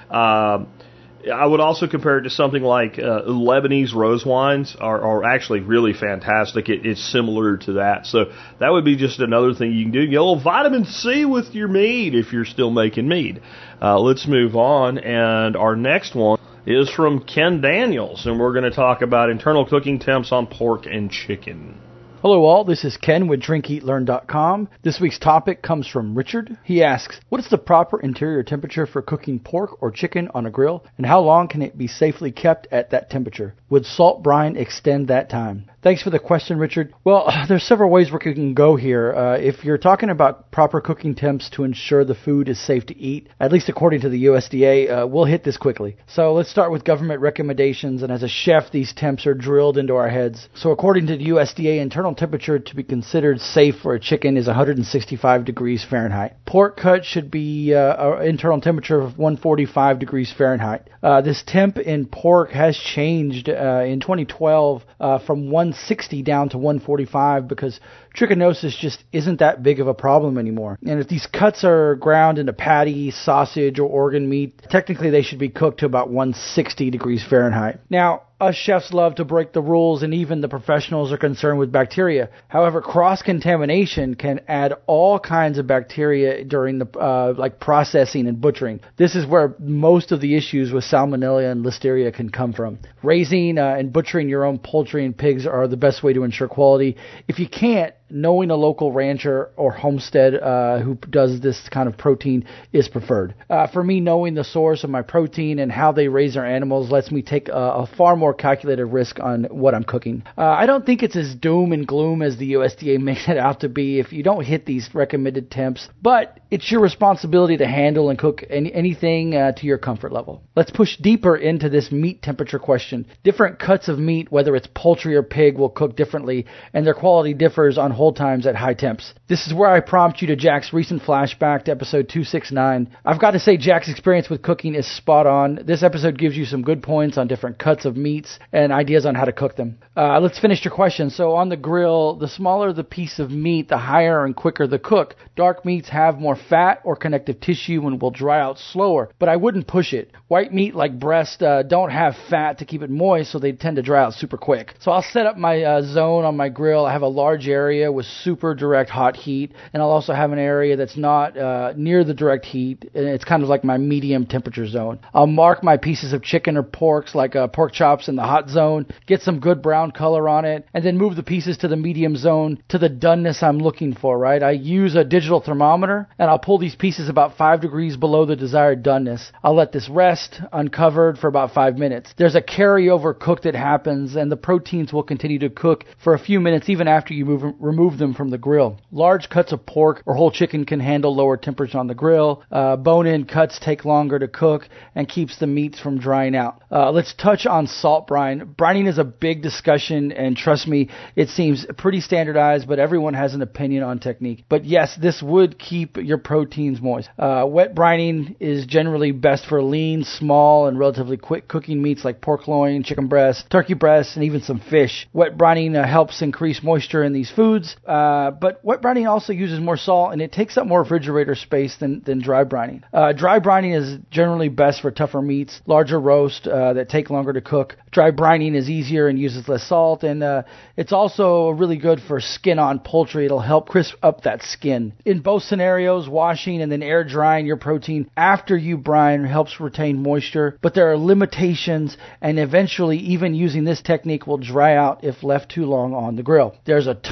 I would also compare it to something like Lebanese rose wines are actually really fantastic. It's similar to that. So that would be just another thing you can do. Get a little vitamin C with your mead if you're still making mead. Let's move on. And our next one is from Ken Daniels, and we're going to talk about internal cooking temps on pork and chicken. Hello all, this is Ken with DrinkEatLearn.com. This week's topic comes from Richard. He asks, what is the proper interior temperature for cooking pork or chicken on a grill, and how long can it be safely kept at that temperature? Would salt brine extend that time? Thanks for the question, Richard. Well, there's several ways we can go here. If you're talking about proper cooking temps to ensure the food is safe to eat, at least according to the USDA, we'll hit this quickly. So let's start with government recommendations, and as a chef, these temps are drilled into our heads. So according to the USDA, internal temperature to be considered safe for a chicken is 165 degrees Fahrenheit. Pork cut should be internal temperature of 145 degrees Fahrenheit. This temp in pork has changed in 2012 from 160 down to 145 because trichinosis just isn't that big of a problem anymore. And if these cuts are ground into patty, sausage, or organ meat, technically they should be cooked to about 160 degrees Fahrenheit. Now, us chefs love to break the rules, and even the professionals are concerned with bacteria. However, cross-contamination can add all kinds of bacteria during the processing and butchering. This is where most of the issues with salmonella and listeria can come from. Raising and butchering your own poultry and pigs are the best way to ensure quality. If you can't, knowing a local rancher or homestead who does this kind of protein is preferred. For me, knowing the source of my protein and how they raise their animals lets me take a far more calculated risk on what I'm cooking. I don't think it's as doom and gloom as the USDA makes it out to be if you don't hit these recommended temps, but it's your responsibility to handle and cook anything to your comfort level. Let's push deeper into this meat temperature question. Different cuts of meat, whether it's poultry or pig, will cook differently, and their quality differs on hold times at high temps. This is where I prompt you to Jack's recent flashback to episode 269. I've got to say Jack's experience with cooking is spot on. This episode gives you some good points on different cuts of meats and ideas on how to cook them. Let's finish your question. So on the grill, the smaller the piece of meat, the higher and quicker the cook. Dark meats have more fat or connective tissue and will dry out slower, but I wouldn't push it. White meat like breast don't have fat to keep it moist, so they tend to dry out super quick. So I'll set up my zone on my grill. I have a large area with super direct hot heat, and I'll also have an area that's not near the direct heat, and it's kind of like my medium temperature zone. I'll mark my pieces of chicken or porks like pork chops in the hot zone, get some good brown color on it, and then move the pieces to the medium zone to the doneness I'm looking for, right? I use a digital thermometer, and I'll pull these pieces about 5 degrees below the desired doneness. I'll let this rest uncovered for about 5 minutes. There's a carryover cook that happens, and the proteins will continue to cook for a few minutes even after you remove them from the grill. Large cuts of pork or whole chicken can handle lower temperatures on the grill. Bone-in cuts take longer to cook and keeps the meats from drying out. Let's touch on salt brine. Brining is a big discussion, and trust me, it seems pretty standardized, but everyone has an opinion on technique. But yes, this would keep your proteins moist. Wet brining is generally best for lean, small, and relatively quick cooking meats like pork loin, chicken breast, turkey breast, and even some fish. Wet brining helps increase moisture in these foods, but wet brining also uses more salt, and it takes up more refrigerator space than dry brining. Dry brining is generally best for tougher meats, larger roast that take longer to cook. Dry brining is easier and uses less salt, and it's also really good for skin-on poultry. It'll help crisp up that skin. In both scenarios, washing and then air drying your protein after you brine helps retain moisture, but there are limitations, and eventually even using this technique will dry out if left too long on the grill. There's a ton of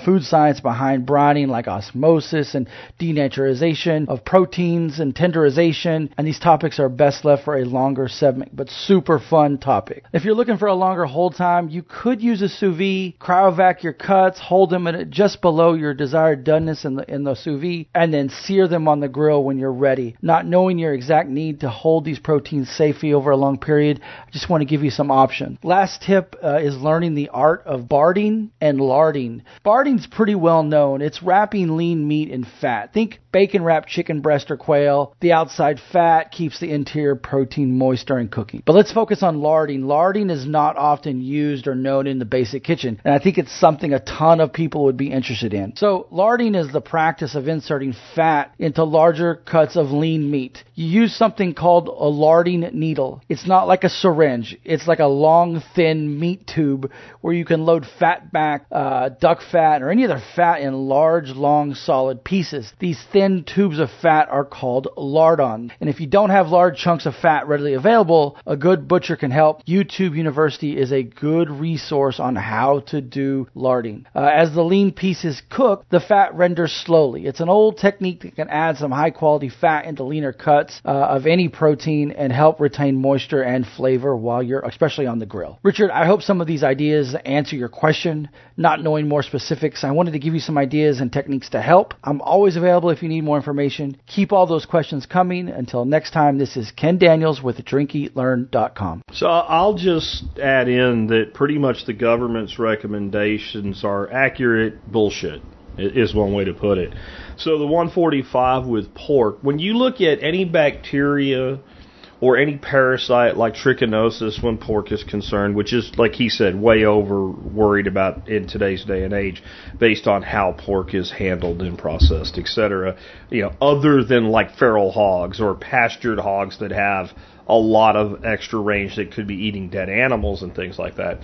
food science behind brining, like osmosis and denaturization of proteins and tenderization, and these topics are best left for a longer segment, but super fun topic. If you're looking for a longer hold time, you could use a sous vide, cryovac your cuts, hold them at just below your desired doneness in the sous vide, and then sear them on the grill when you're ready. Not knowing your exact need to hold these proteins safely over a long period, I just want to give you some options. Last tip is learning the art of barding and larding. Barding's pretty well known. It's wrapping lean meat in fat. Think bacon wrapped chicken breast or quail. The outside fat keeps the interior protein moist during cooking. But let's focus on larding. Larding is not often used or known in the basic kitchen, and I think it's something a ton of people would be interested in. So larding is the practice of inserting fat into larger cuts of lean meat. You use something called a larding needle. It's not like a syringe. It's like a long, thin meat tube where you can load fat back, duck fat, or any other fat in large, long, solid pieces. These thin tubes of fat are called lardons. And if you don't have large chunks of fat readily available, a good butcher can help. YouTube University is a good resource on how to do larding. As the lean pieces cook, the fat renders slowly. It's an old technique that can add some high-quality fat into leaner cuts of any protein and help retain moisture and flavor while you're, especially on the grill. Richard, I hope some of these ideas answer your question. Not knowing more specifics, I wanted to give you some ideas and techniques to help. I'm always available if you need more information. Keep all those questions coming. Until next time, this is Ken Daniels with DrinkEatLearn.com. So I'll just add in that pretty much the government's recommendations are accurate bullshit, is one way to put it. So the 145 with pork, when you look at any bacteria or any parasite like trichinosis when pork is concerned, which is, like he said, way over worried about in today's day and age based on how pork is handled and processed, etc. Other than like feral hogs or pastured hogs that have a lot of extra range that could be eating dead animals and things like that.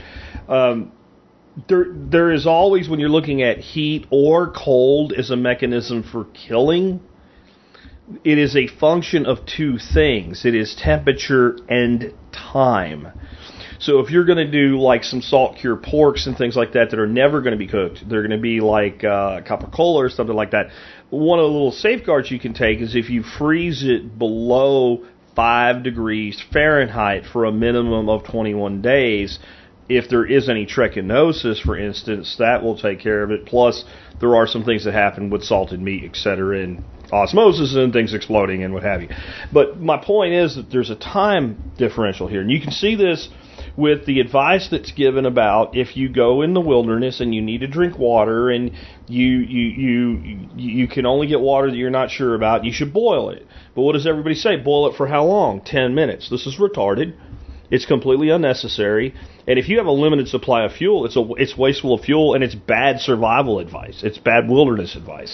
There is always, when you're looking at heat or cold as a mechanism for killing, it is a function of two things. It is temperature and time. So if you're going to do like some salt cure porks and things like that are never going to be cooked, they're going to be like capicola or something like that. One of the little safeguards you can take is if you freeze it below 5 degrees Fahrenheit for a minimum of 21 days, if there is any trichinosis, for instance, that will take care of it. Plus, there are some things that happen with salted meat, etc., and osmosis and things exploding and what have you. But my point is that there's a time differential here. And you can see this with the advice that's given about if you go in the wilderness and you need to drink water and you can only get water that you're not sure about, you should boil it. But what does everybody say? Boil it for how long? 10 minutes. This is retarded. It's completely unnecessary. And if you have a limited supply of fuel, it's wasteful of fuel, and it's bad survival advice. It's bad wilderness advice.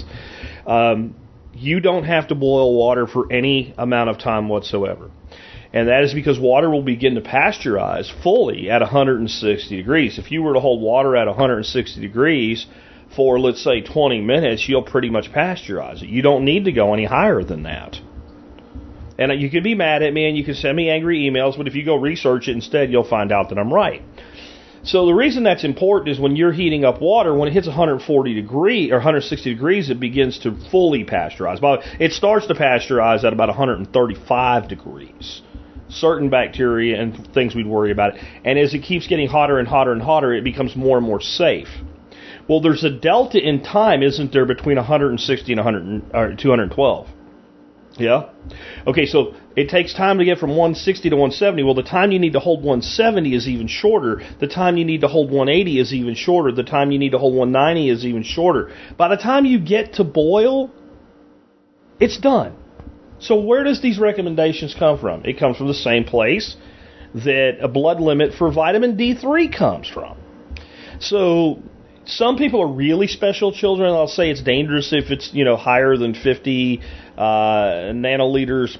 You don't have to boil water for any amount of time whatsoever. And that is because water will begin to pasteurize fully at 160 degrees. If you were to hold water at 160 degrees for, let's say, 20 minutes, you'll pretty much pasteurize it. You don't need to go any higher than that. And you can be mad at me and you can send me angry emails, but if you go research it instead, you'll find out that I'm right. So the reason that's important is when you're heating up water, when it hits 140 degrees or 160 degrees, it begins to fully pasteurize. It starts to pasteurize at about 135 degrees. Certain bacteria and things we'd worry about. And as it keeps getting hotter and hotter and hotter, it becomes more and more safe. Well, there's a delta in time, isn't there, between 160 and 212? Yeah? Okay, so it takes time to get from 160 to 170. Well, the time you need to hold 170 is even shorter. The time you need to hold 180 is even shorter. The time you need to hold 190 is even shorter. By the time you get to boil, it's done. So where does these recommendations come from? It comes from the same place that a blood limit for vitamin D3 comes from. So some people are really special children. I'll say it's dangerous if it's higher than 50 nanoliters.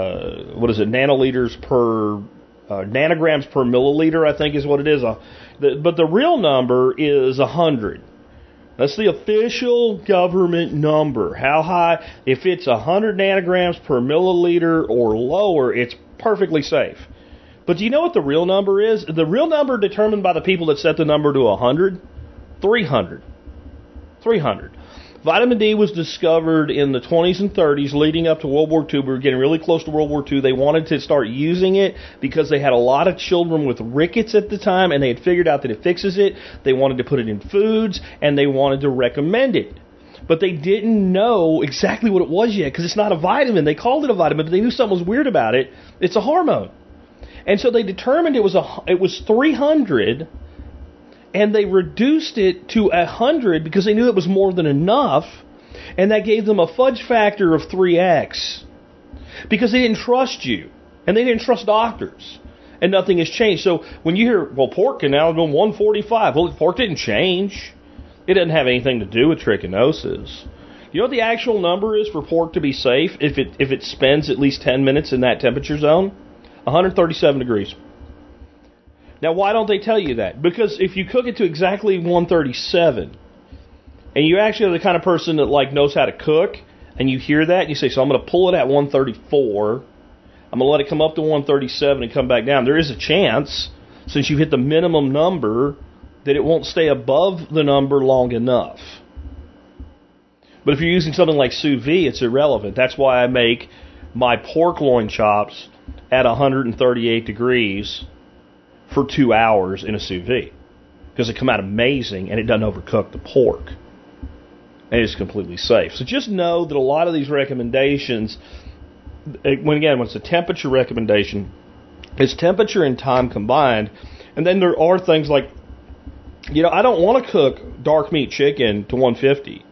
Nanoliters per nanograms per milliliter, I think is what it is. But the real number is 100. That's the official government number. How high? If it's 100 nanograms per milliliter or lower, it's perfectly safe. But do you know what the real number is? The real number determined by the people that set the number to 100? 300. 300. Vitamin D was discovered in the 20s and 30s leading up to World War II. We were getting really close to World War II. They wanted to start using it because they had a lot of children with rickets at the time, and they had figured out that it fixes it. They wanted to put it in foods, and they wanted to recommend it. But they didn't know exactly what it was yet because it's not a vitamin. They called it a vitamin, but they knew something was weird about it. It's a hormone. And so they determined it was 300, and they reduced it to 100 because they knew it was more than enough, and that gave them a fudge factor of 3x because they didn't trust you, and they didn't trust doctors, and nothing has changed. So when you hear, well, pork can now go 145, well, pork didn't change. It doesn't have anything to do with trichinosis. You know what the actual number is for pork to be safe if it spends at least 10 minutes in that temperature zone? 137 degrees. Now, why don't they tell you that? Because if you cook it to exactly 137, and you actually are the kind of person that knows how to cook, and you hear that, and you say, so I'm going to pull it at 134, I'm going to let it come up to 137 and come back down. There is a chance, since you hit the minimum number, that it won't stay above the number long enough. But if you're using something like sous vide, it's irrelevant. That's why I make my pork loin chops at 138 degrees for 2 hours in a sous vide, because it come out amazing and it doesn't overcook the pork, and it's completely safe. So just know that a lot of these recommendations, when it's a temperature recommendation, it's temperature and time combined. And then there are things like, I don't want to cook dark meat chicken to 150.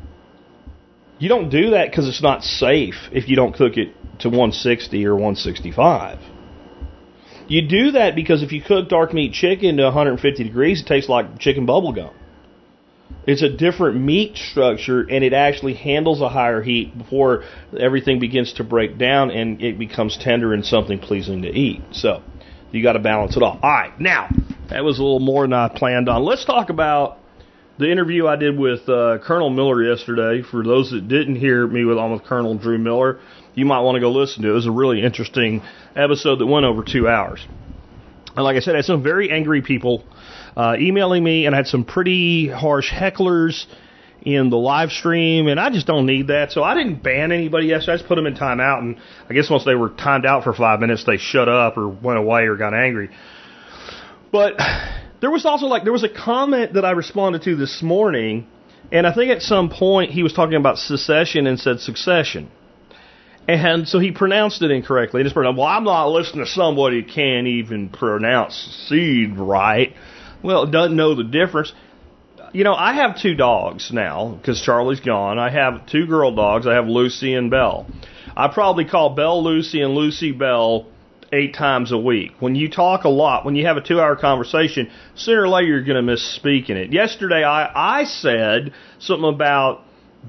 You don't do that because it's not safe if you don't cook it to 160 or 165. You do that because if you cook dark meat chicken to 150 degrees, it tastes like chicken bubble gum. It's a different meat structure, and it actually handles a higher heat before everything begins to break down and it becomes tender and something pleasing to eat. So you got to balance it off. All right, now, that was a little more than I planned on. Let's talk about the interview I did with Colonel Miller yesterday. For those that didn't hear me on with Colonel Drew Miller, you might want to go listen to it. It was a really interesting episode that went over 2 hours. And like I said, I had some very angry people emailing me, and I had some pretty harsh hecklers in the live stream, and I just don't need that. So I didn't ban anybody yesterday. I just put them in timeout, and I guess once they were timed out for 5 minutes, they shut up or went away or got angry. But there was also there was a comment that I responded to this morning, and I think at some point he was talking about secession and said succession. And so he pronounced it incorrectly. He just pronounced, well, I'm not listening to somebody who can't even pronounce seed right. Well, doesn't know the difference. I have 2 dogs now because Charlie's gone. I have 2 girl dogs. I have Lucy and Belle. I probably call Belle Lucy and Lucy Belle 8 times a week. When you talk a lot, when you have a 2-hour conversation, sooner or later you're going to misspeak in it. Yesterday I said something about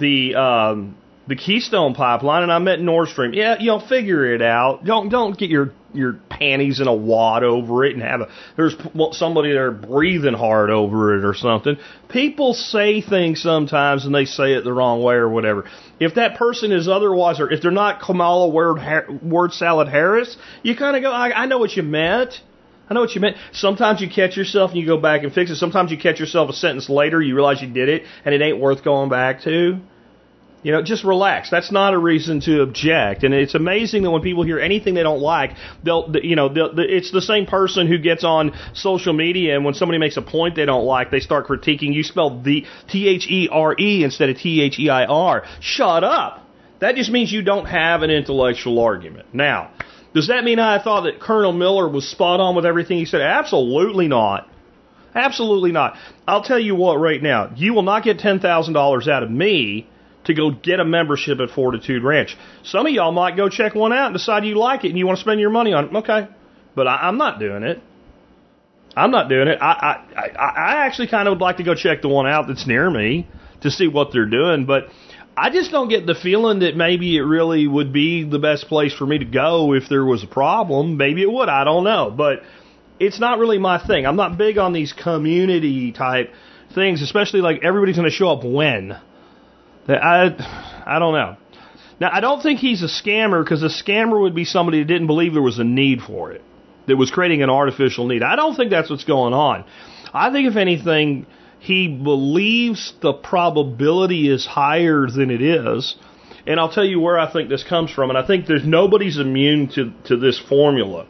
the Keystone Pipeline, and I meant Nord Stream. Yeah, figure it out. Don't get your panties in a wad over it and there's somebody there breathing hard over it or something. People say things sometimes and they say it the wrong way or whatever. If that person is otherwise, or if they're not Kamala Word Salad Harris, you kind of go, I know what you meant. I know what you meant. Sometimes you catch yourself and you go back and fix it. Sometimes you catch yourself a sentence later, you realize you did it, and it ain't worth going back to. Just relax. That's not a reason to object. And it's amazing that when people hear anything they don't like, it's the same person who gets on social media, and when somebody makes a point they don't like, they start critiquing. You spelled the There instead of Their. Shut up. That just means you don't have an intellectual argument. Now, does that mean I thought that Colonel Miller was spot on with everything he said? Absolutely not. Absolutely not. I'll tell you what right now. You will not get $10,000 out of me to go get a membership at Fortitude Ranch. Some of y'all might go check one out and decide you like it and you want to spend your money on it. Okay. But I'm not doing it. I'm not doing it. I actually kind of would like to go check the one out that's near me to see what they're doing. But I just don't get the feeling that maybe it really would be the best place for me to go if there was a problem. Maybe it would. I don't know. But it's not really my thing. I'm not big on these community type things, especially everybody's going to show up when. I don't know. Now, I don't think he's a scammer, because a scammer would be somebody that didn't believe there was a need for it, that was creating an artificial need. I don't think that's what's going on. I think, if anything, he believes the probability is higher than it is. And I'll tell you where I think this comes from, and I think nobody's immune to this formula.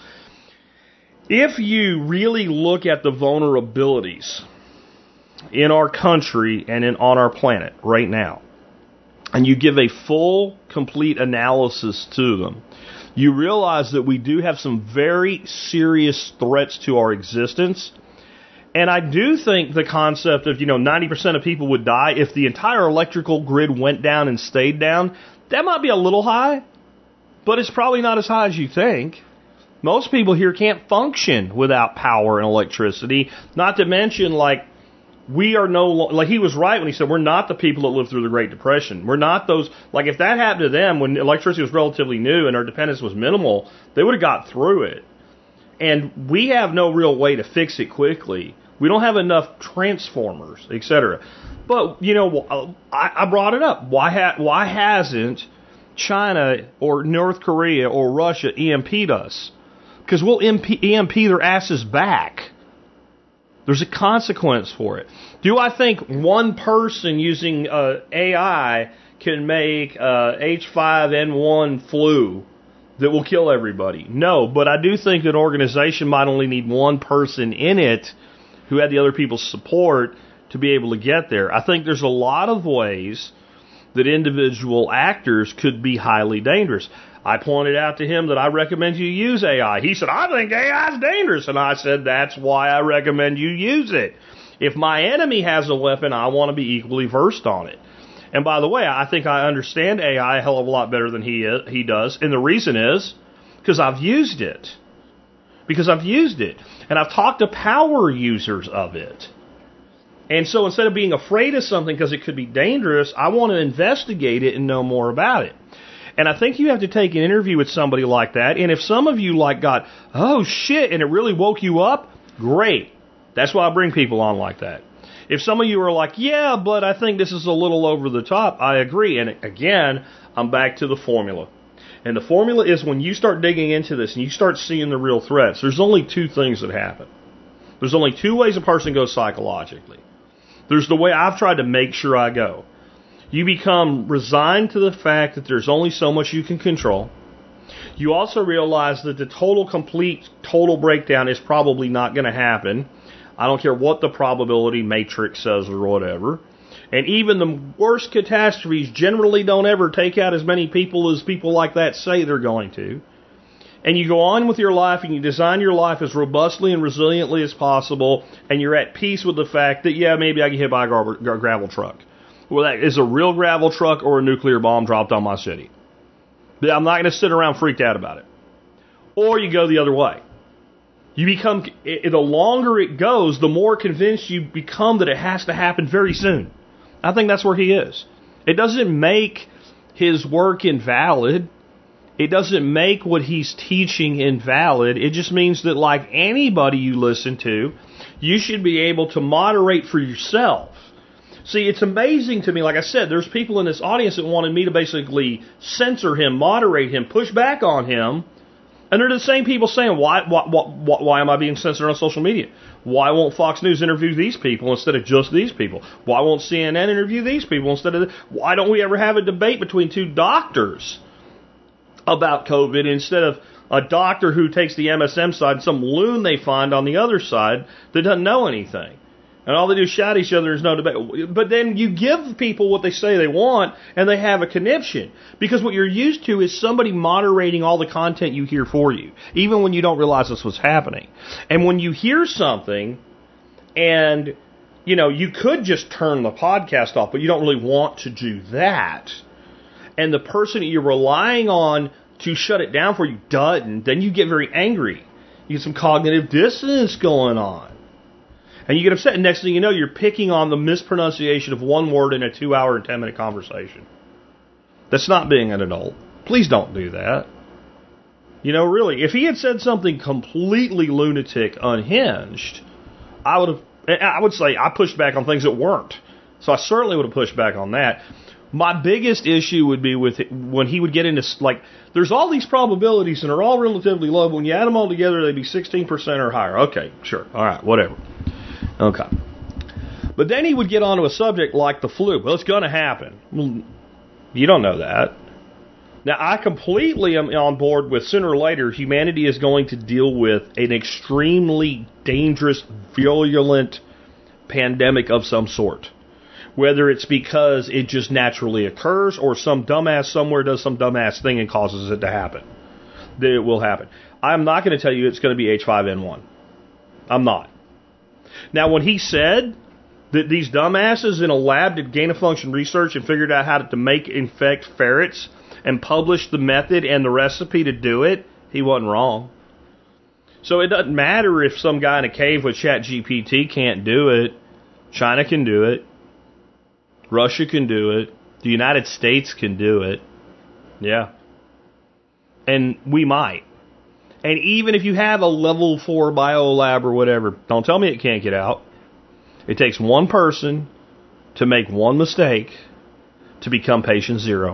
If you really look at the vulnerabilities in our country and on our planet right now, and you give a full, complete analysis to them, you realize that we do have some very serious threats to our existence. And I do think the concept of, 90% of people would die if the entire electrical grid went down and stayed down, that might be a little high, but it's probably not as high as you think. Most people here can't function without power and electricity, not to mention, we are he was right when he said we're not the people that lived through the Great Depression. We're not those, if that happened to them when electricity was relatively new and our dependence was minimal, they would have got through it. And we have no real way to fix it quickly. We don't have enough transformers, etc. But, I brought it up. Why hasn't China or North Korea or Russia EMP'd us? Because we'll EMP their asses back. There's a consequence for it. Do I think one person using AI can make H5N1 flu that will kill everybody? No, but I do think an organization might only need one person in it who had the other people's support to be able to get there. I think there's a lot of ways that individual actors could be highly dangerous. I pointed out to him that I recommend you use AI. He said, I think AI is dangerous. And I said, that's why I recommend you use it. If my enemy has a weapon, I want to be equally versed on it. And by the way, I think I understand AI a hell of a lot better than he does. And the reason is because I've used it. And I've talked to power users of it. And so instead of being afraid of something because it could be dangerous, I want to investigate it and know more about it. And I think you have to take an interview with somebody like that. And if some of you got, oh shit, and it really woke you up, great. That's why I bring people on like that. If some of you are like, yeah, but I think this is a little over the top, I agree. And again, I'm back to the formula. And the formula is when you start digging into this and you start seeing the real threats, there's only two things that happen. There's only two ways a person goes psychologically. There's the way I've tried to make sure I go. You become resigned to the fact that there's only so much you can control. You also realize that the total breakdown is probably not going to happen. I don't care what the probability matrix says or whatever. And even the worst catastrophes generally don't ever take out as many people as people like that say they're going to. And you go on with your life and you design your life as robustly and resiliently as possible, and you're at peace with the fact that, yeah, maybe I get hit by a gravel truck. Well, that is a real gravel truck or a nuclear bomb dropped on my city. But I'm not going to sit around freaked out about it. Or you go the other way. You become, the longer it goes, the more convinced you become that it has to happen very soon. I think that's where he is. It doesn't make his work invalid. It doesn't make what he's teaching invalid. It just means that, like anybody you listen to, you should be able to moderate for yourself. See, it's amazing to me, like I said, there's people in this audience that wanted me to basically censor him, moderate him, push back on him. And they're the same people saying, why am I being censored on social media? Why won't Fox News interview these people instead of just these people? Why won't CNN interview these people instead of... Why don't we ever have a debate between two doctors about COVID instead of a doctor who takes the MSM side and some loon they find on the other side that doesn't know anything? And all they do is shout at each other, there's no debate. But then you give people what they say they want, and they have a conniption. Because what you're used to is somebody moderating all the content you hear for you, even when you don't realize this was happening. And when you hear something, and, you could just turn the podcast off, but you don't really want to do that. And the person that you're relying on to shut it down for you doesn't, then you get very angry. You get some cognitive dissonance going on. And you get upset, and next thing you know, you're picking on the mispronunciation of one word in a 2-hour and 10-minute conversation. That's not being an adult. Please don't do that. Really, if he had said something completely lunatic, unhinged, I would say I pushed back on things that weren't. So I certainly would have pushed back on that. My biggest issue would be with when he would get into, there's all these probabilities and they're all relatively low, but when you add them all together, they'd be 16% or higher. Okay, sure. All right, whatever. Okay. But then he would get onto a subject like the flu. Well, it's going to happen. Well, you don't know that. Now, I completely am on board with sooner or later humanity is going to deal with an extremely dangerous, virulent pandemic of some sort. Whether it's because it just naturally occurs or some dumbass somewhere does some dumbass thing and causes it to happen. That it will happen. I'm not going to tell you it's going to be H5N1. I'm not. Now, when he said that these dumbasses in a lab did gain-of-function research and figured out how to infect ferrets and published the method and the recipe to do it, he wasn't wrong. So it doesn't matter if some guy in a cave with ChatGPT can't do it. China can do it. Russia can do it. The United States can do it. Yeah. And we might. And even if you have a level 4 biolab or whatever, don't tell me it can't get out. It takes one person to make one mistake to become patient zero.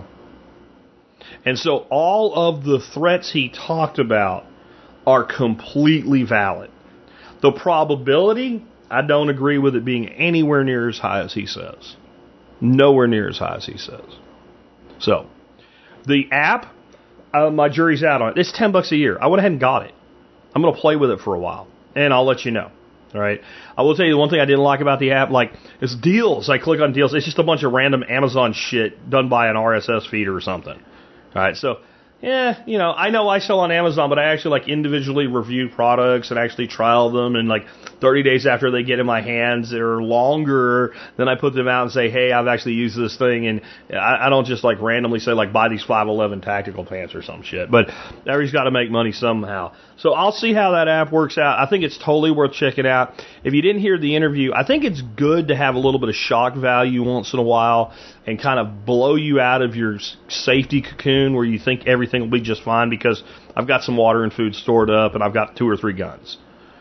And so all of the threats he talked about are completely valid. The probability, I don't agree with it being anywhere near as high as he says. Nowhere near as high as he says. So, the app, my jury's out on it. It's $10 a year. I went ahead and got it. I'm going to play with it for a while, and I'll let you know. All right. I will tell you the one thing I didn't like about the app, is deals. I click on deals. It's just a bunch of random Amazon shit done by an RSS feed or something. All right, so, I know I sell on Amazon, but I actually, individually review products and actually trial them, and, 30 days after they get in my hands or longer, then I put them out and say, hey, I've actually used this thing, and I don't just, randomly say, buy these 511 tactical pants or some shit, but everybody's got to make money somehow. So I'll see how that app works out. I think it's totally worth checking out. If you didn't hear the interview, I think it's good to have a little bit of shock value once in a while and kind of blow you out of your safety cocoon where you think everything will be just fine, because I've got some water and food stored up and I've got 2 or 3 guns.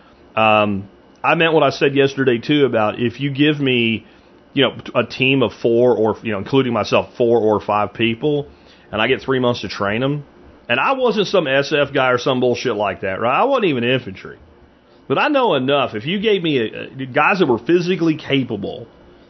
I meant what I said yesterday, too, about if you give me, a team of 4 or, including myself, 4 or 5 people, and I get 3 months to train them, and I wasn't some SF guy or some bullshit like that, right? I wasn't even infantry. But I know enough. If you gave me guys that were physically capable,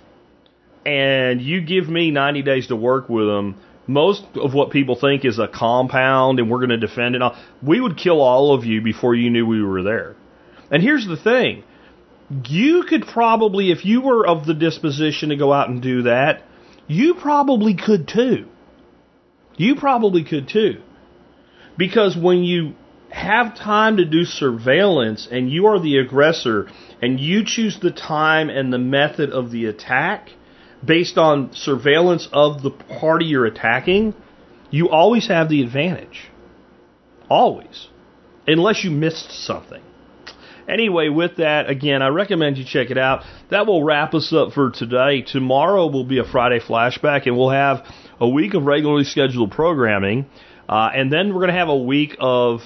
and you give me 90 days to work with them, most of what people think is a compound and we're going to defend it, we would kill all of you before you knew we were there. And here's the thing. You could probably, if you were of the disposition to go out and do that, you probably could too. You probably could too. Because when you have time to do surveillance and you are the aggressor and you choose the time and the method of the attack based on surveillance of the party you're attacking, you always have the advantage. Always. Unless you missed something. Anyway, with that, again, I recommend you check it out. That will wrap us up for today. Tomorrow will be a Friday flashback, and we'll have a week of regularly scheduled programming. And then we're going to have a week of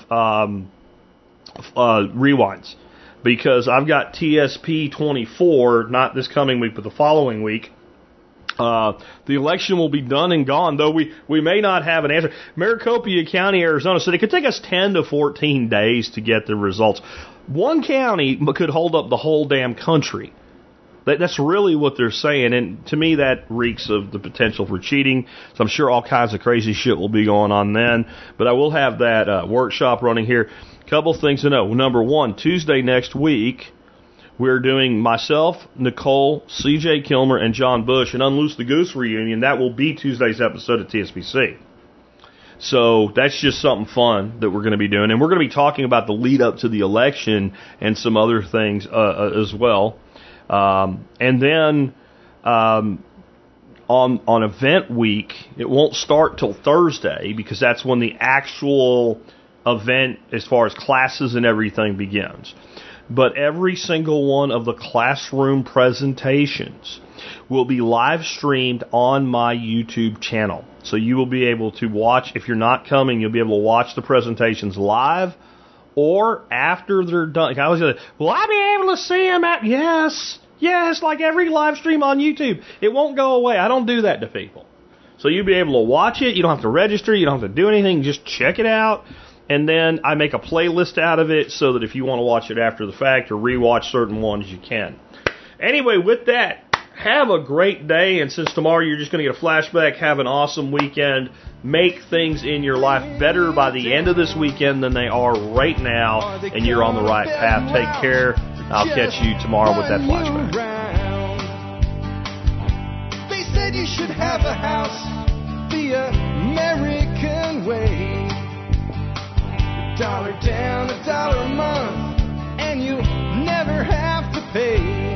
rewinds. Because I've got TSP 24, not this coming week, but the following week. The election will be done and gone, though we may not have an answer. Maricopa County, Arizona, said it could take us 10 to 14 days to get the results. One county could hold up the whole damn country. That's really what they're saying, and to me that reeks of the potential for cheating. So I'm sure all kinds of crazy shit will be going on then. But I will have that workshop running here. Couple things to know. Number one, Tuesday next week, we're doing myself, Nicole, C.J. Kilmer, and John Bush, an Unloose the Goose reunion. That will be Tuesday's episode of TSPC. So that's just something fun that we're going to be doing. And we're going to be talking about the lead up to the election and some other things as well. And then on event week, it won't start till Thursday because that's when the actual event as far as classes and everything begins. But every single one of the classroom presentations will be live streamed on my YouTube channel. So you will be able to watch, if you're not coming, you'll be able to watch the presentations live or after they're done. I was going to, will I be able to see them at, yes, like every live stream on YouTube. It won't go away. I don't do that to people. So you'll be able to watch it. You don't have to register. You don't have to do anything. Just check it out. And then I make a playlist out of it so that if you want to watch it after the fact or rewatch certain ones, you can. Anyway, with that, have a great day, and since tomorrow you're just going to get a flashback, have an awesome weekend. Make things in your life better by the end of this weekend than they are right now, and you're on the right path. Take care. I'll catch you tomorrow with that flashback. They said you should have a house the American way. $1 down, $1 a month, and you'll never have to pay.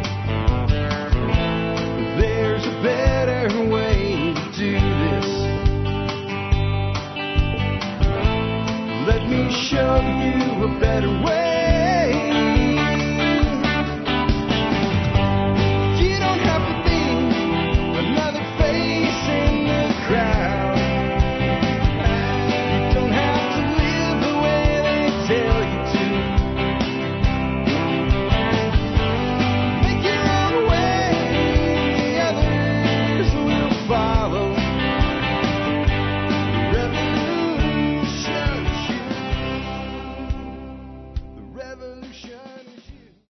There's a better way to do this. Let me show you a better way.